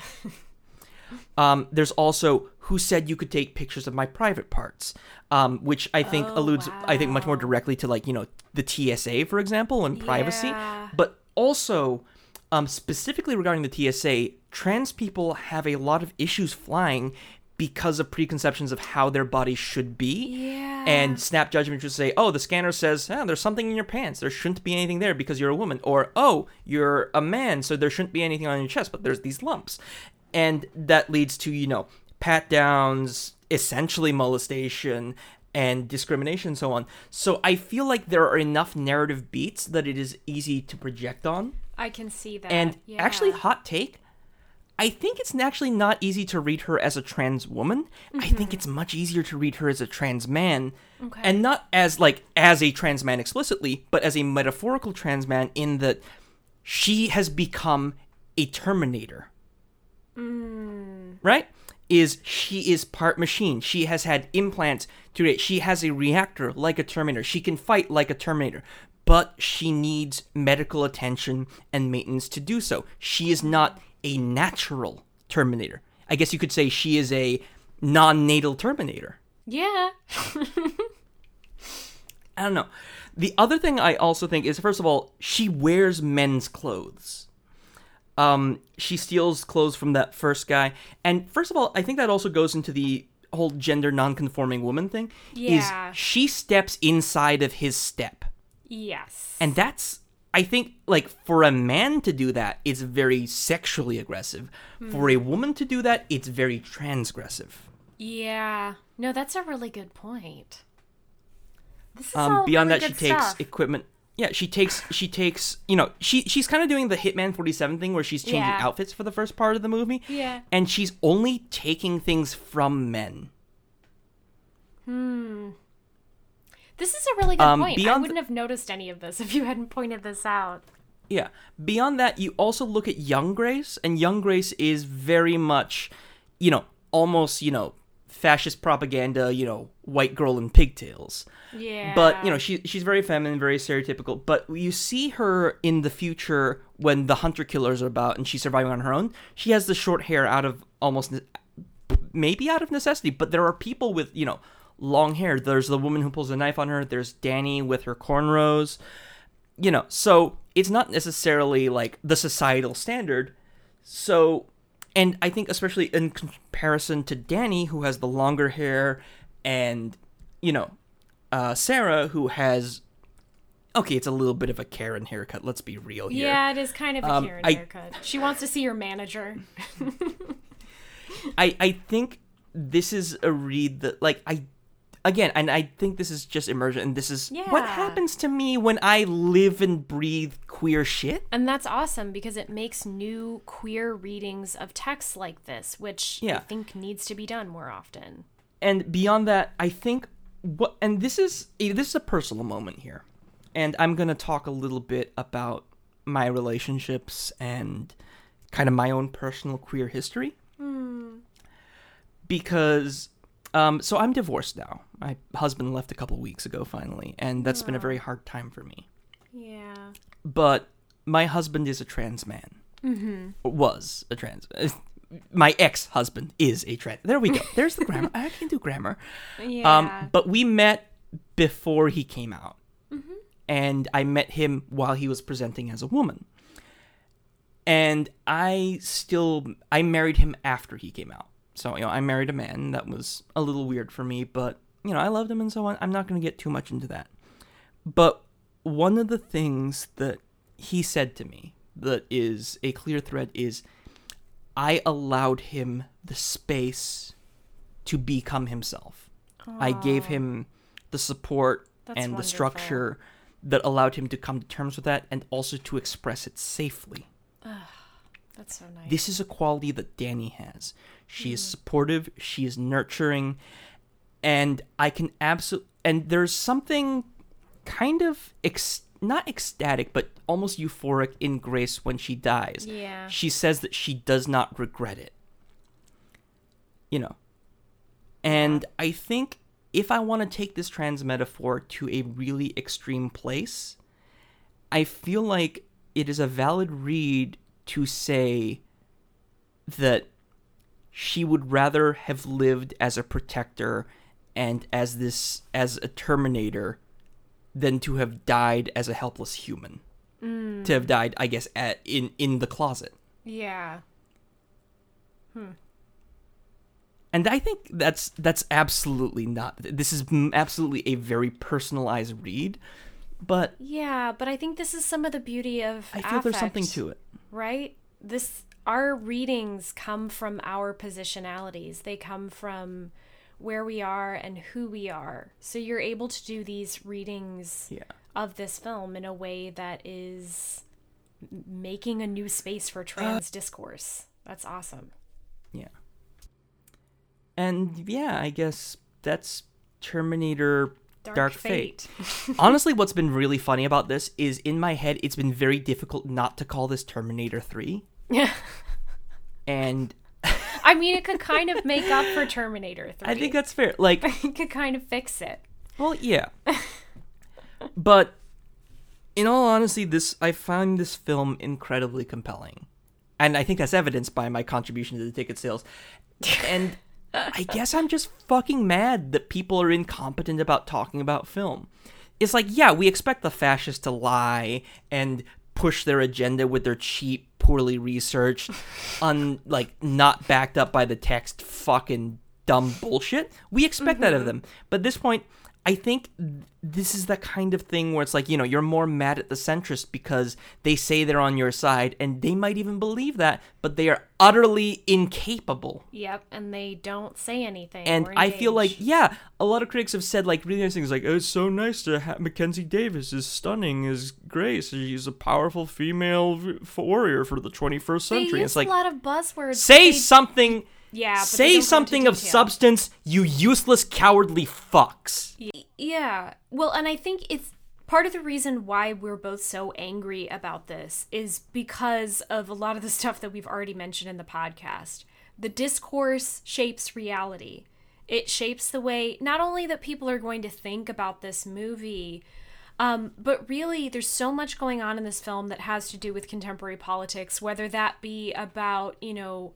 [SPEAKER 3] um, there's also, who said you could take pictures of my private parts? Um, which I think
[SPEAKER 1] Oh,
[SPEAKER 3] alludes, I think, much more
[SPEAKER 1] wow.
[SPEAKER 3] directly to, like, you know, the T S A, for example, and privacy.
[SPEAKER 1] Yeah.
[SPEAKER 3] But also, um, specifically regarding the T S A, trans people have a lot of issues flying because of preconceptions of how their bodies should be.
[SPEAKER 1] Yeah.
[SPEAKER 3] And snap judgment would say, oh, the scanner says, oh, there's something in your pants. There shouldn't be anything there because you're a woman. Or, oh, you're a man, so there shouldn't be anything on your chest, but there's these lumps. And that leads to, you know, pat downs, essentially molestation, and discrimination, and so on. So I feel like there are enough narrative beats that it is easy to project on.
[SPEAKER 1] I can see that.
[SPEAKER 3] And
[SPEAKER 1] yeah.
[SPEAKER 3] actually, hot take, I think it's actually not easy to read her as a trans woman. I think it's much easier to read her as a trans man.
[SPEAKER 1] Okay.
[SPEAKER 3] And not as, like, as a trans man explicitly, but as a metaphorical trans man in that she has become a Terminator.
[SPEAKER 1] Mm.
[SPEAKER 3] Right? Is she is part machine. She has had implants to it. She has a reactor like a Terminator. She can fight like a Terminator. But she needs medical attention and maintenance to do so. She is not a natural Terminator. I guess you could say she is a non-natal Terminator.
[SPEAKER 1] Yeah.
[SPEAKER 3] I don't know. The other thing I also think is, first of all, she wears men's clothes. Um, she steals clothes from that first guy. And first of all, I think that also goes into the whole gender non-conforming woman thing.
[SPEAKER 1] Yeah.
[SPEAKER 3] Is she steps inside of his step.
[SPEAKER 1] Yes.
[SPEAKER 3] And that's, I think, like, for a man to do that, it's very sexually aggressive. For a woman to do that, it's very transgressive.
[SPEAKER 1] Yeah. No, that's a really good point. This is
[SPEAKER 3] Um,
[SPEAKER 1] all
[SPEAKER 3] beyond
[SPEAKER 1] really
[SPEAKER 3] that, she
[SPEAKER 1] good
[SPEAKER 3] takes
[SPEAKER 1] stuff.
[SPEAKER 3] equipment. Yeah, she takes, she takes, you know, she she's kind of doing the Hitman forty-seven thing where she's changing
[SPEAKER 1] Yeah.
[SPEAKER 3] outfits for the first part of the movie.
[SPEAKER 1] Yeah.
[SPEAKER 3] And she's only taking things from men.
[SPEAKER 1] Hmm. This is a really good
[SPEAKER 3] Um,
[SPEAKER 1] point. I
[SPEAKER 3] beyond
[SPEAKER 1] wouldn't have noticed any of this if you hadn't pointed this out.
[SPEAKER 3] Yeah. Beyond that, you also look at Young Grace, and Young Grace is very much, you know, almost, you know, fascist propaganda, you know, white girl in pigtails.
[SPEAKER 1] Yeah.
[SPEAKER 3] But, you know, she she's very feminine, very stereotypical. But you see her in the future when the hunter killers are about and she's surviving on her own. She has the short hair out of almost, ne- maybe out of necessity, but there are people with, you know, long hair. There's the woman who pulls a knife on her. There's Danny with her cornrows. You know, so it's not necessarily like the societal standard. So, and I think especially in comparison to Danny, who has the longer hair, and, you know, uh, Sarah, who has, okay, it's a little bit of a Karen haircut. Let's be real here.
[SPEAKER 1] Yeah, it is kind of a
[SPEAKER 3] Um,
[SPEAKER 1] Karen
[SPEAKER 3] I-
[SPEAKER 1] haircut. She wants to see her manager.
[SPEAKER 3] I, I think this is a read that, like, I, again, and I think this is just immersion, and this is what
[SPEAKER 1] Yeah.
[SPEAKER 3] happens to me when I live and breathe queer shit.
[SPEAKER 1] And that's awesome because it makes new queer readings of texts like this, which I
[SPEAKER 3] Yeah.
[SPEAKER 1] think needs to be done more often.
[SPEAKER 3] And beyond that, I think what, and this is this is a personal moment here, and I'm gonna talk a little bit about my relationships and kind of my own personal queer history, because, um, so I'm divorced now. My husband left a couple weeks ago finally, and that's been a very hard time for me.
[SPEAKER 1] Yeah.
[SPEAKER 3] But my husband is a trans man. Mm-hmm. Was a trans. My ex-husband is a trans. There we go. There's the grammar. I can do grammar.
[SPEAKER 1] Yeah.
[SPEAKER 3] Um, but we met before he came out. And I met him while he was presenting as a woman. And I still, I married him after he came out. So, you know, I married a man. That was a little weird for me, but, you know, I loved him and so on. I'm not going to get too much into that. But one of the things that he said to me that is a clear thread is I allowed him the space to become himself. I gave him the support
[SPEAKER 1] That's
[SPEAKER 3] and the
[SPEAKER 1] wonderful.
[SPEAKER 3] structure that allowed him to come to terms with that and also to express it safely.
[SPEAKER 1] That's so nice.
[SPEAKER 3] This is a quality that Dani has. She is supportive, she is nurturing, and I can absolutely... And there's something kind of, ex- not ecstatic, but almost euphoric in Grace when she dies.
[SPEAKER 1] Yeah.
[SPEAKER 3] She says that she does not regret it. You know. And I think if I want to take this trans metaphor to a really extreme place, I feel like it is a valid read to say that she would rather have lived as a protector and as this as a Terminator than to have died as a helpless human. Mm. To have died, I guess, at, in in the closet.
[SPEAKER 1] Yeah. Hmm.
[SPEAKER 3] And I think that's that's absolutely not. This is absolutely a very personalized read, but
[SPEAKER 1] yeah, but I think this is some of the beauty of
[SPEAKER 3] I feel
[SPEAKER 1] affect,
[SPEAKER 3] there's something to it,
[SPEAKER 1] right? This our readings come from our positionalities. They come from where we are and who we are. So you're able to do these readings
[SPEAKER 3] yeah.
[SPEAKER 1] of this film in a way that is making a new space for trans uh, discourse. That's awesome.
[SPEAKER 3] Yeah. And yeah, I guess that's Terminator Dark, Dark Fate. Fate. Honestly, what's been really funny about this is in my head, it's been very difficult not to call this Terminator three.
[SPEAKER 1] Yeah.
[SPEAKER 3] And
[SPEAKER 1] I mean, it could kind of make up for Terminator three.
[SPEAKER 3] I think that's fair. Like,
[SPEAKER 1] it could kind of fix it.
[SPEAKER 3] Well, yeah. But in all honesty, this I found this film incredibly compelling. And I think that's evidenced by my contribution to the ticket sales. And I guess I'm just fucking mad that people are incompetent about talking about film. It's like, yeah, we expect the fascists to lie and push their agenda with their cheap, poorly researched, un like not backed up by the text, fucking dumb bullshit. We expect mm-hmm. that of them. But at this point, I think this is the kind of thing where it's like, you know, you're more mad at the centrists because they say they're on your side, and they might even believe that, but they are utterly incapable.
[SPEAKER 1] Yep, and they don't say anything.
[SPEAKER 3] And I feel like, yeah, a lot of critics have said like really nice things, like, oh, it's so nice to have Mackenzie Davis is stunning as Grace. She's a powerful female warrior for the twenty-first century.
[SPEAKER 1] They use
[SPEAKER 3] it's like
[SPEAKER 1] a lot of buzzwords.
[SPEAKER 3] Say
[SPEAKER 1] they...
[SPEAKER 3] something.
[SPEAKER 1] Yeah, but
[SPEAKER 3] say something of substance, you useless, cowardly fucks.
[SPEAKER 1] Yeah. Well, and I think it's part of the reason why we're both so angry about this is because of a lot of the stuff that we've already mentioned in the podcast. The discourse shapes reality. It shapes the way not only that people are going to think about this movie, um, but really there's so much going on in this film that has to do with contemporary politics, whether that be about, you know,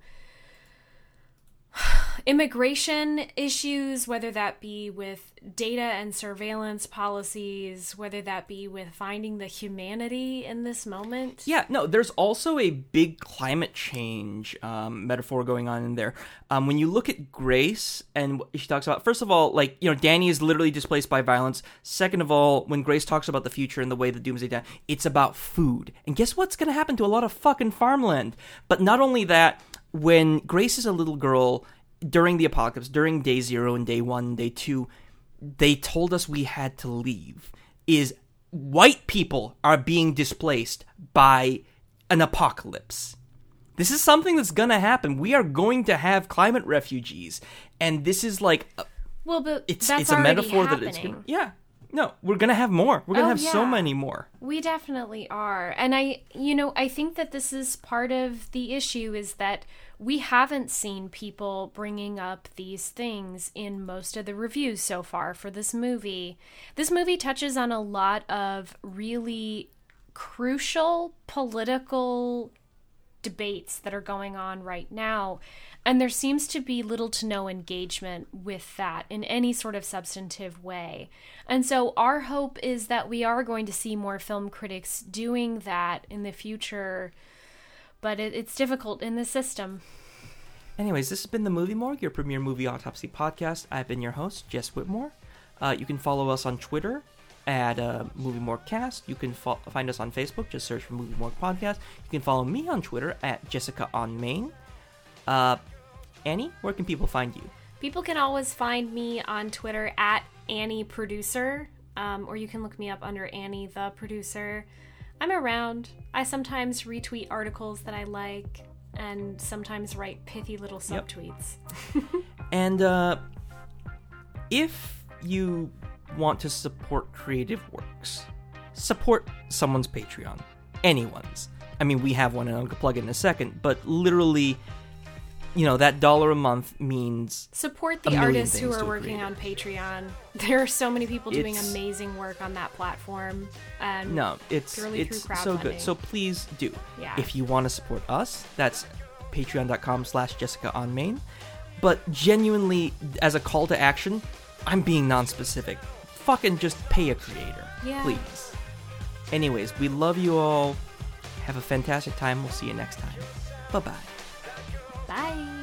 [SPEAKER 1] immigration issues, whether that be with data and surveillance policies, whether that be with finding the humanity in this moment.
[SPEAKER 3] Yeah, no, there's also a big climate change um, metaphor going on in there. Um, when you look at Grace and what she talks about, first of all, like, you know, Dani is literally displaced by violence. Second of all, when Grace talks about the future and the way the Doomsday Down, it's about food. And guess what's going to happen to a lot of fucking farmland? But not only that, when Grace is a little girl, during the apocalypse, during day zero and day one and day two, they told us we had to leave. Is white people are being displaced by an apocalypse. This is something that's gonna happen. We are going to have climate refugees. And this is like... A,
[SPEAKER 1] well, but
[SPEAKER 3] it's,
[SPEAKER 1] that's
[SPEAKER 3] it's a
[SPEAKER 1] already
[SPEAKER 3] metaphor
[SPEAKER 1] happening.
[SPEAKER 3] that it's gonna... Yeah. No, we're going to have more. We're going to
[SPEAKER 1] oh,
[SPEAKER 3] have
[SPEAKER 1] yeah.
[SPEAKER 3] so many more.
[SPEAKER 1] We definitely are. And I, you know, I think that this is part of the issue is that we haven't seen people bringing up these things in most of the reviews so far for this movie. This movie touches on a lot of really crucial political debates that are going on right now. And there seems to be little to no engagement with that in any sort of substantive way. And so our hope is that we are going to see more film critics doing that in the future, but it, it's difficult in the system.
[SPEAKER 3] Anyways, this has been the Movie Morgue, your premier movie autopsy podcast. I've been your host, Jess Whitmore. Uh, you can follow us on Twitter at uh, Movie Morgue Cast. You can fo- find us on Facebook, just search for Movie Morgue Podcast. You can follow me on Twitter at Jessica on Main. Uh, Annie, where can people find you?
[SPEAKER 1] People can always find me on Twitter at Annie Producer, um, or you can look me up under Annie the Producer. I'm around. I sometimes retweet articles that I like. and sometimes write pithy little
[SPEAKER 3] Yep.
[SPEAKER 1] subtweets.
[SPEAKER 3] And uh, if you want to support creative works, support someone's Patreon. Anyone's. I mean, we have one, and I'll plug it in a second, but literally, you know, that dollar a month means
[SPEAKER 1] Support
[SPEAKER 3] a
[SPEAKER 1] the
[SPEAKER 3] million
[SPEAKER 1] artists who
[SPEAKER 3] things
[SPEAKER 1] are
[SPEAKER 3] to a
[SPEAKER 1] working
[SPEAKER 3] creator.
[SPEAKER 1] on Patreon. There are so many people doing
[SPEAKER 3] It's-
[SPEAKER 1] amazing work on that platform. And
[SPEAKER 3] No, it's
[SPEAKER 1] Purely
[SPEAKER 3] it's
[SPEAKER 1] through
[SPEAKER 3] so good.
[SPEAKER 1] crowdfunding.
[SPEAKER 3] So please do.
[SPEAKER 1] Yeah.
[SPEAKER 3] If you want to support us, that's patreon.com slash Jessica on Main. But genuinely, as a call to action, I'm being non-specific. Fucking just pay a creator.
[SPEAKER 1] Yeah.
[SPEAKER 3] Please. Anyways, we love you all. Have a fantastic time. We'll see you next time. Bye-bye.
[SPEAKER 1] bye.